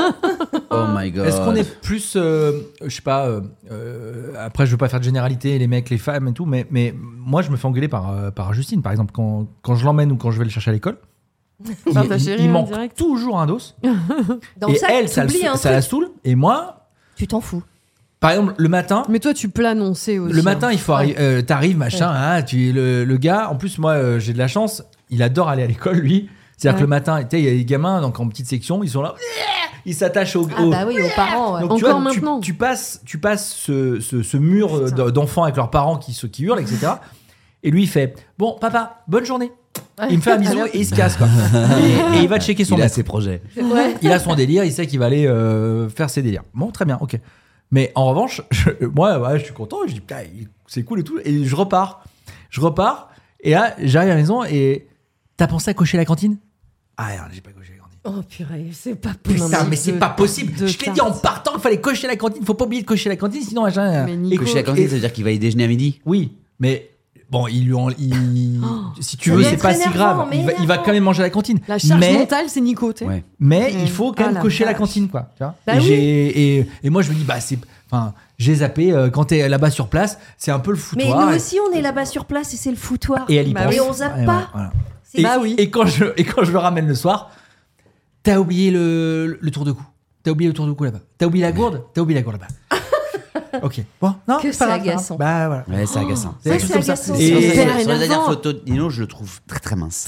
Oh my god. Est-ce qu'on est plus, euh, je sais pas, euh, euh, après je veux pas faire de généralité, les mecs, les femmes et tout, mais, mais moi je me fais engueuler par, euh, par Justine, par exemple, quand, quand je l'emmène ou quand je vais le chercher à l'école. il, Par ta il- chérie, il hein, manque direct. toujours un dos. Dans Et le sac, elle, ça, le- t'oublies un ça la truc. saoule. Et moi, Tu t'en fous. par exemple, le matin, Mais toi, tu peux l'annoncer aussi. le hein. matin, il faut Ouais. arri- euh, t'arrives, machin, ah, tu le, le gars. En plus, moi, euh, j'ai de la chance. Il adore aller à l'école, lui. C'est-à-dire Ouais. que le matin, tu sais, il y a des gamins donc en petite section, ils sont là, ils s'attachent au. Ah au- bah oui, aux parents. ouais. Donc, tu Encore vois, tu- maintenant. Tu, passes, tu passes ce, ce- ce mur euh, Putain. d'enfants avec leurs parents qui, se- qui hurlent, et cetera. Et lui, il fait bon, papa, bonne journée. Ouais. Il me fait un bisou et il se casse, quoi. et, et il va checker son Il a maître. ses projets. Ouais. Il a son délire, il sait qu'il va aller euh, faire ses délires. Bon, très bien, ok. Mais en revanche, je- moi, ouais, je suis content. Je dis, putain, c'est cool et tout. Et je repars. Je repars. Et là, j'arrive à la maison et t'as pensé à cocher la cantine? Ah, non, j'ai pas coché la cantine. Oh purée, c'est pas possible. Putain, mais mais c'est de- pas possible. de Je t'ai dit en tarte. partant qu'il fallait cocher la cantine. Faut pas oublier de cocher la cantine, sinon machin. Mais Et Nico- Coucher à la cantine, et- ça veut dire qu'il va y déjeuner à midi. Oui, mais bon, il lui en- il- si tu Ça veux, doit c'est être pas si énervant, grave. mais Il va, il va énervant. quand même manger à la cantine. La charge mais, mentale, c'est Nico, tu sais. Ouais. mais Mm. il faut quand Ah, même la cocher la vache. cantine, quoi. Tu vois Bah et, oui. j'ai- et, et moi, je me dis, bah, c'est. Enfin, j'ai zappé. euh, quand t'es là-bas sur place, c'est un peu le Mais foutoir. nous et- aussi, on est là-bas sur place et c'est le foutoir. Et elle y Bah pense. oui. Et on zappe Ouais, pas. ouais, voilà. C'est- Et, Bah oui. et quand je, et quand je le ramène le soir, t'as oublié le, le tour de cou. T'as oublié le tour de cou là-bas. T'as oublié la gourde. T'as oublié la gourde là-bas. Ok. Bon, non, Que c'est pas c'est grave, agaçant. Bah voilà. Ouais, c'est agaçant. Ça, des trucs c'est comme ça. agaçant. Et- Sur, hyper sur- sur les énervant. dernières photos de Nino, je le trouve très très mince.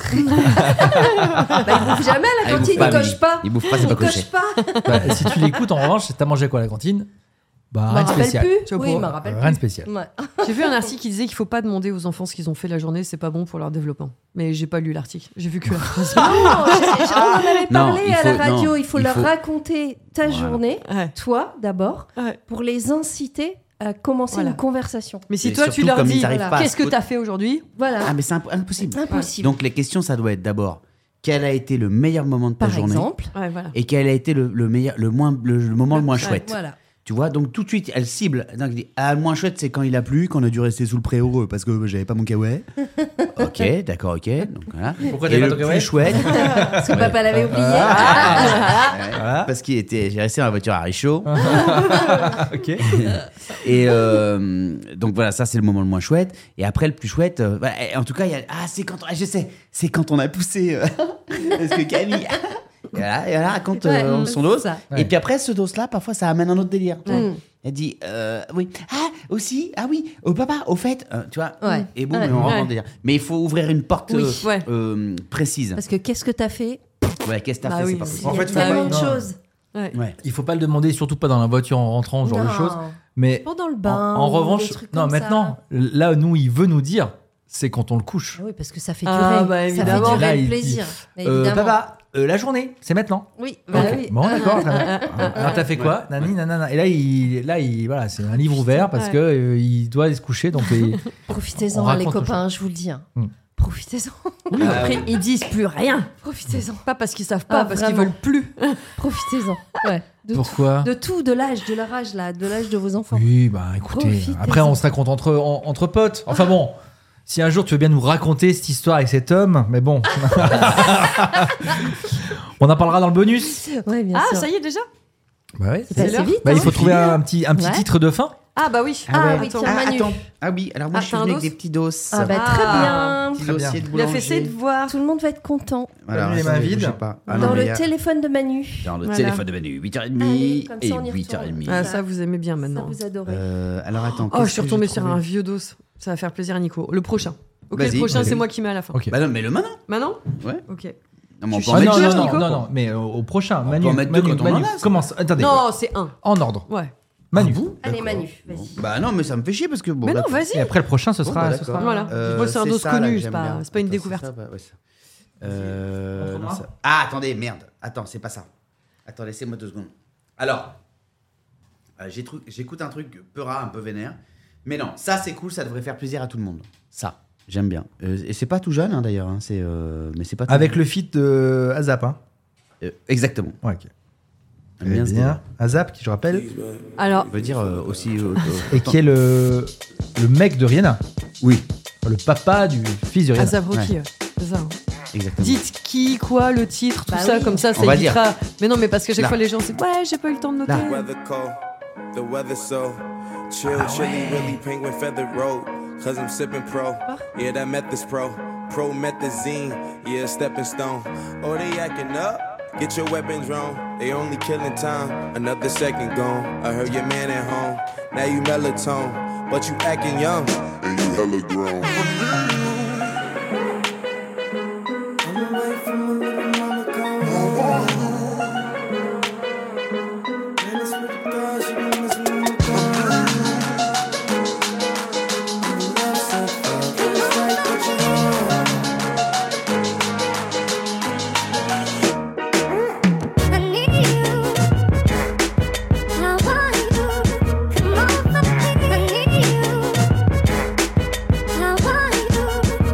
Bah, il bouffe jamais à Ah, la il cantine, bouffe pas, il coche lui. pas. Il bouffe pas, c'est pas Il coché. coche pas. Bah, si tu l'écoutes, en revanche, t'as mangé quoi à la cantine? Bah, Je rien me de rappelle spécial. plus. Tu vois, Oui, pour- je me rappelle Rien plus. de spécial. Ouais. J'ai vu un article qui disait qu'il faut pas demander aux enfants ce qu'ils ont fait la journée, c'est pas bon pour leur développement. Mais j'ai pas lu l'article. J'ai vu que la phrase. Non, j'ai- j'ai- on en avait Non, parlé il à la faut- radio. non, il faut il leur faut- raconter ta Voilà. journée, Ouais. toi d'abord, Ouais. pour les inciter à commencer Voilà. une conversation. Mais si Et toi tu surtout, leur comme ils dis n'arrivent voilà, pas à qu'est-ce que se- t'as fait aujourd'hui, Voilà. Ah, mais c'est imp- impossible. Impossible. Donc les questions, ça doit être d'abord quel a été le meilleur moment de ta Par journée exemple. ouais voilà. et quel a été le, le meilleur, le moins, le, le moment le moins Ouais, chouette. Voilà. Tu vois, donc tout de suite, elle cible. Donc, elle dit, ah, le moins chouette, c'est quand il a plu, qu'on a dû rester sous le préau parce que j'avais pas mon kawaii. Ok, d'accord, ok. Donc, voilà. Pourquoi Et t'avais pas le ton plus kawaii chouette, Parce que papa l'avait oublié. ouais, parce qu'il était, j'ai resté dans la voiture à Richaud. Ok. Et euh, donc voilà, ça c'est le moment le moins chouette. Et après le plus chouette, euh, voilà, et en tout cas, il y a, ah c'est quand, ah, je sais, c'est quand on a poussé, euh, parce que Camille, et voilà, et elle raconte euh, Ouais, son dos. c'est ça. Et puis après ce dos là, parfois ça amène un autre délire. tu vois. Mm. Elle dit, euh, oui, ah aussi, ah oui, au papa, au fait, euh, tu vois. Ouais. Et bon, Ouais. on rentre dans Ouais. le délire. Mais il faut ouvrir une porte Oui. euh, Ouais. euh, précise. Parce que qu'est-ce que t'as fait? Ouais, qu'est-ce que t'as Bah fait, oui, c'est pas c'est- possible. Il y a fait, tellement ouais. de Non. choses. Ouais. Ouais. Il faut pas le demander, surtout pas dans la voiture en rentrant, ce genre de Non. choses. Mais Pendant le en, bain. en ou revanche, des trucs non, comme ça. maintenant, là, nous, il veut nous dire, c'est quand on le couche. Ah oui, parce que ça fait Ah, durer. bah, ça fait évidemment. durer Là, le il plaisir. Euh, Évidemment. papa, euh, la journée, c'est maintenant. Oui, bah Ok. oui. Bon, d'accord. très bien. Alors, t'as fait quoi? Nani, nanana. Et là, il, là, il, voilà, c'est un livre ouvert parce Ouais. que euh, il doit aller se coucher. Donc, il- on Profitez-en, hein, les raconte copains, je vous le dis. hein. Mm. Profitez-en. Après ils disent plus rien. Profitez-en. Pas parce qu'ils savent pas, Ah, parce qu'ils vraiment. veulent plus. Profitez-en. Ouais. De Pourquoi? tout, de tout, de l'âge, de leur âge là, de l'âge de vos enfants. Oui, bah écoutez, Profitez-en. après on se raconte entre, en- entre potes. Enfin bon, si un jour tu veux bien nous raconter cette histoire avec cet homme, mais bon. On en parlera dans le bonus. Ouais, bien Ah sûr. ça y est déjà. Bah ouais. C'est passé l'heure. vite. Bah, il hein. faut trouver un petit, un petit Ouais. titre de fin. Ah bah oui. Ah ouais. oui, Attends. tiens, Ah, Manu. attends. Ah oui, alors moi Ah, je suis t'as un venu dos avec des petits dos. Ah bah Ah. très bien. Petit Très bien. dossier de Il a fait boulanger. ses devoirs. Tout le monde va être content. Alors, Les mains attendez, vides. bougez pas. Ah, Dans non, mais le il y a- téléphone de Manu. Dans le Voilà. téléphone de Manu, huit heures trente Allez, comme et ça, on y huit heures retourne. trente. Ah, ça, vous aimez bien Ça maintenant. vous adorez. Euh, alors attends. Oh, qu'est-ce je suis que retombée j'ai sur trouvé un vieux dos. Ça va faire plaisir à Nico. Le prochain. Ok, Vas-y, le prochain, vas-y. c'est moi qui mets à la fin. Ok. Bah non, mais le maintenant. Maintenant Ouais. Ok. Non, mais on Tu peut en Ah, sais mettre non, deux, non, non, Nico non, non, mais euh, au prochain. On Manu, peut en mettre deux Manu, quand on en Manu, a, ça. commence. Attendez. Non, c'est un. En ordre. Ouais. Manu. Allez, D'accord. Manu, vas-y. Bah non, mais ça me fait chier parce que bon. Mais non, d'accord. vas-y. Et après le prochain, ce Bon, sera. bah, ce sera- d'accord. Voilà. Euh, Moi, c'est un dos ça, là, connu, que c'est j'aime pas- bien. c'est pas une Attends, découverte. ça, bah, ouais, ça. Euh, On non, fera ça- Ah, attendez, merde. Attends, c'est pas ça. Attends, laissez-moi deux secondes. Alors, euh, j'ai tru- j'écoute un truc peura, un peu vénère. Mais non, ça c'est cool, ça devrait faire plaisir à tout le monde. Ça, j'aime bien. Euh, et c'est pas tout jeune hein, d'ailleurs. Hein, c'est, euh, mais c'est pas tout Avec jeune. le feat de Azap. Hein. Euh, exactement. Ouais, ok. J'aime bien ce bien. délire. Azap, qui je rappelle, Alors, Je veux dire euh, aussi. euh, euh, et qui est le, le mec de Rihanna. Oui, Enfin, le papa du fils de Rihanna. Azap Rocky. Ouais. ouais. C'est ça. hein. exactement. Dites qui, quoi, le titre, tout Bah ça, oui. comme ça, ça On va évitera. Mais non, mais parce que chaque Là. fois, les gens, c'est ouais, j'ai pas eu le temps de noter. Là. Weather cold, the weather so chill, Ah chilly, really penguin feather road. Cause I'm sipping pro. Yeah, that Method's pro. Pro methazine, yeah, stepping stone. Oh, they acting up. Get your weapons wrong. They only killing time. Another second gone. I heard your man at home. Now you melatonin, but you acting young. And you hella grown. I'm away from a little mama gone. Man, it's with the girl, she been missing my car. Love so far, feels like what you want. I need you. I want you. Come over, I need you. I want you.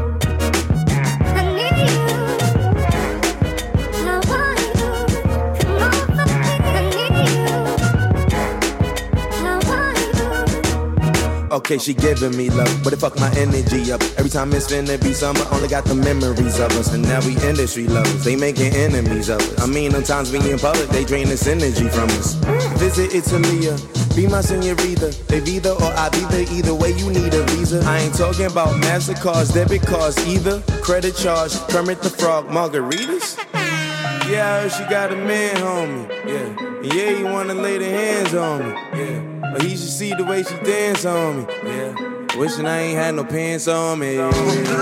I need you. I want you. Come over, I need you. I want you. Okay, she giving me love, but it fuck my energy up. Every time it's finna be summer, only got the memories of us. And now we industry lovers, they making enemies of us. I mean, sometimes we in public, they drain this energy from us. Visit Italia, be my senorita. They either or I be there, either way you need a visa. I ain't talking about MasterCards, debit cards either. Credit charge, Kermit the Frog, margaritas. Yeah, I heard she got a man, homie. Yeah, and yeah, he wanna lay the hands on me. Yeah, but he should see the way she dance on me. Yeah, wishing I ain't had no pants on me. Love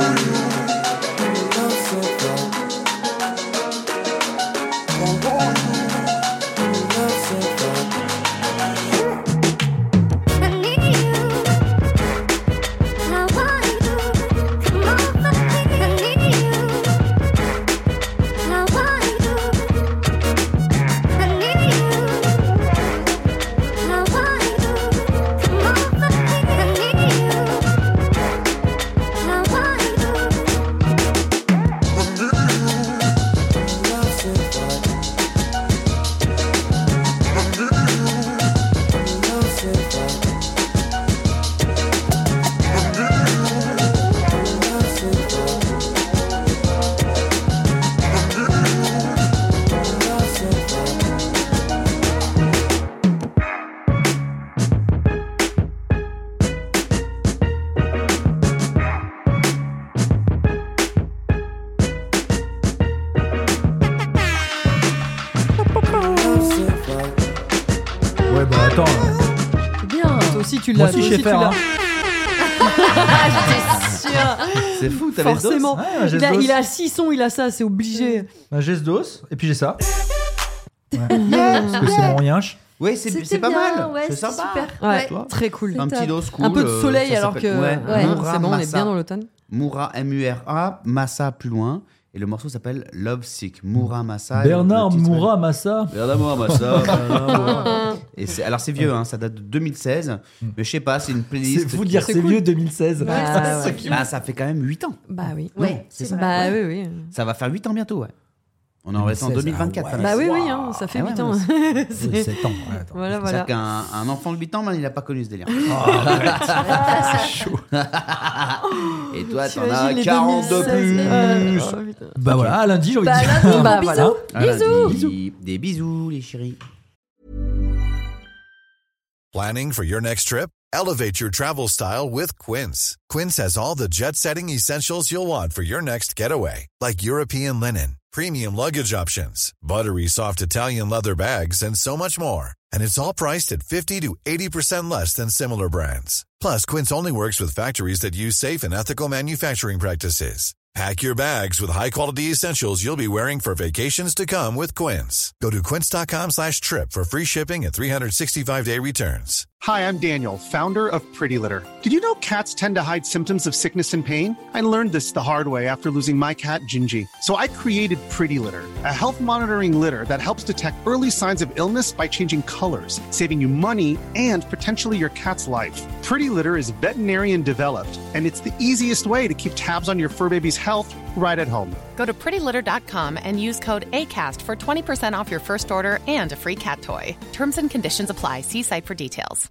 so far. Love so far. I need you. I want you. Come over, I need you. I want you. I need you. I want you. Come over, I need you. I want you. Love so far. Love so far. Love so far. Love so far. Love so far. Ouais, bah attends. C'est bien. Toi aussi, tu Moi l'as. aussi, toi je sais tu faire. l'as. Hein. J'étais sûre. C'est fou, t'avais ce dos. Forcément. Ouais, un geste il, a, d'os. il a six sons, il a ça, c'est obligé. Un geste d'os, et puis j'ai ça. Ouais. Parce que c'est mon yinche. Oui, c'est C'était c'est pas bien, mal. ouais, c'est c'était sympa. super. Ouais, Ouais. Toi très cool. Un petit dos cool. Un peu de euh, soleil ça alors que. s'appelle- Ouais, Ouais. Moura C'est bon, on est Massa. bien dans l'automne. Moura, M U R A, Massa plus loin. Et le morceau s'appelle Love Sick. Moura Massa. Bernard Et le titre- Moura Massa. Bernard Moura Massa. Bernard Moura. Et c'est, alors c'est vieux, hein, ça date de deux mille seize. Mais je sais pas, c'est une playlist. C'est fou de qui- dire c'est c'est cool. vieux deux mille seize. Bah, ouais. Bah, ça fait quand même huit ans. Bah oui. Ouais, c'est c'est ça. vrai. Bah oui, oui. Ça va faire huit ans bientôt, ouais. On est en restant en deux mille vingt-quatre. Ah ouais. Bah oui, oui, Wow. hein, ça fait Ah ouais, huit ans. mais C'est- sept ans. Ouais, attends. Voilà, C'est voilà. ça qu'un un enfant de huit ans, man, il a pas connu ce délire. Et toi, t'en T'imagines as les quarante-deux deux mille seize, plus. euh, oh, putain. Bah voilà, à lundi, j'ai envie de Bah, dire. lundi, Bah, bon, voilà. bisous. À lundi. Bisous. Des bisous, les chéris. Planning for your next trip? Elevate your travel style with Quince. Quince has all the jet-setting essentials you'll want for your next getaway, like European linen, premium luggage options, buttery soft Italian leather bags, and so much more. And it's all priced at fifty to eighty percent less than similar brands. Plus, Quince only works with factories that use safe and ethical manufacturing practices. Pack your bags with high-quality essentials you'll be wearing for vacations to come with Quince. Go to quince.com slash trip for free shipping and three sixty-five day returns. Hi, I'm Daniel, founder of Pretty Litter. Did you know cats tend to hide symptoms of sickness and pain? I learned this the hard way after losing my cat, Gingy. So I created Pretty Litter, a health monitoring litter that helps detect early signs of illness by changing colors, saving you money and potentially your cat's life. Pretty Litter is veterinarian developed, and it's the easiest way to keep tabs on your fur baby's health right at home. Go to pretty litter dot com and use code ACAST for twenty percent off your first order and a free cat toy. Terms and conditions apply. See site for details.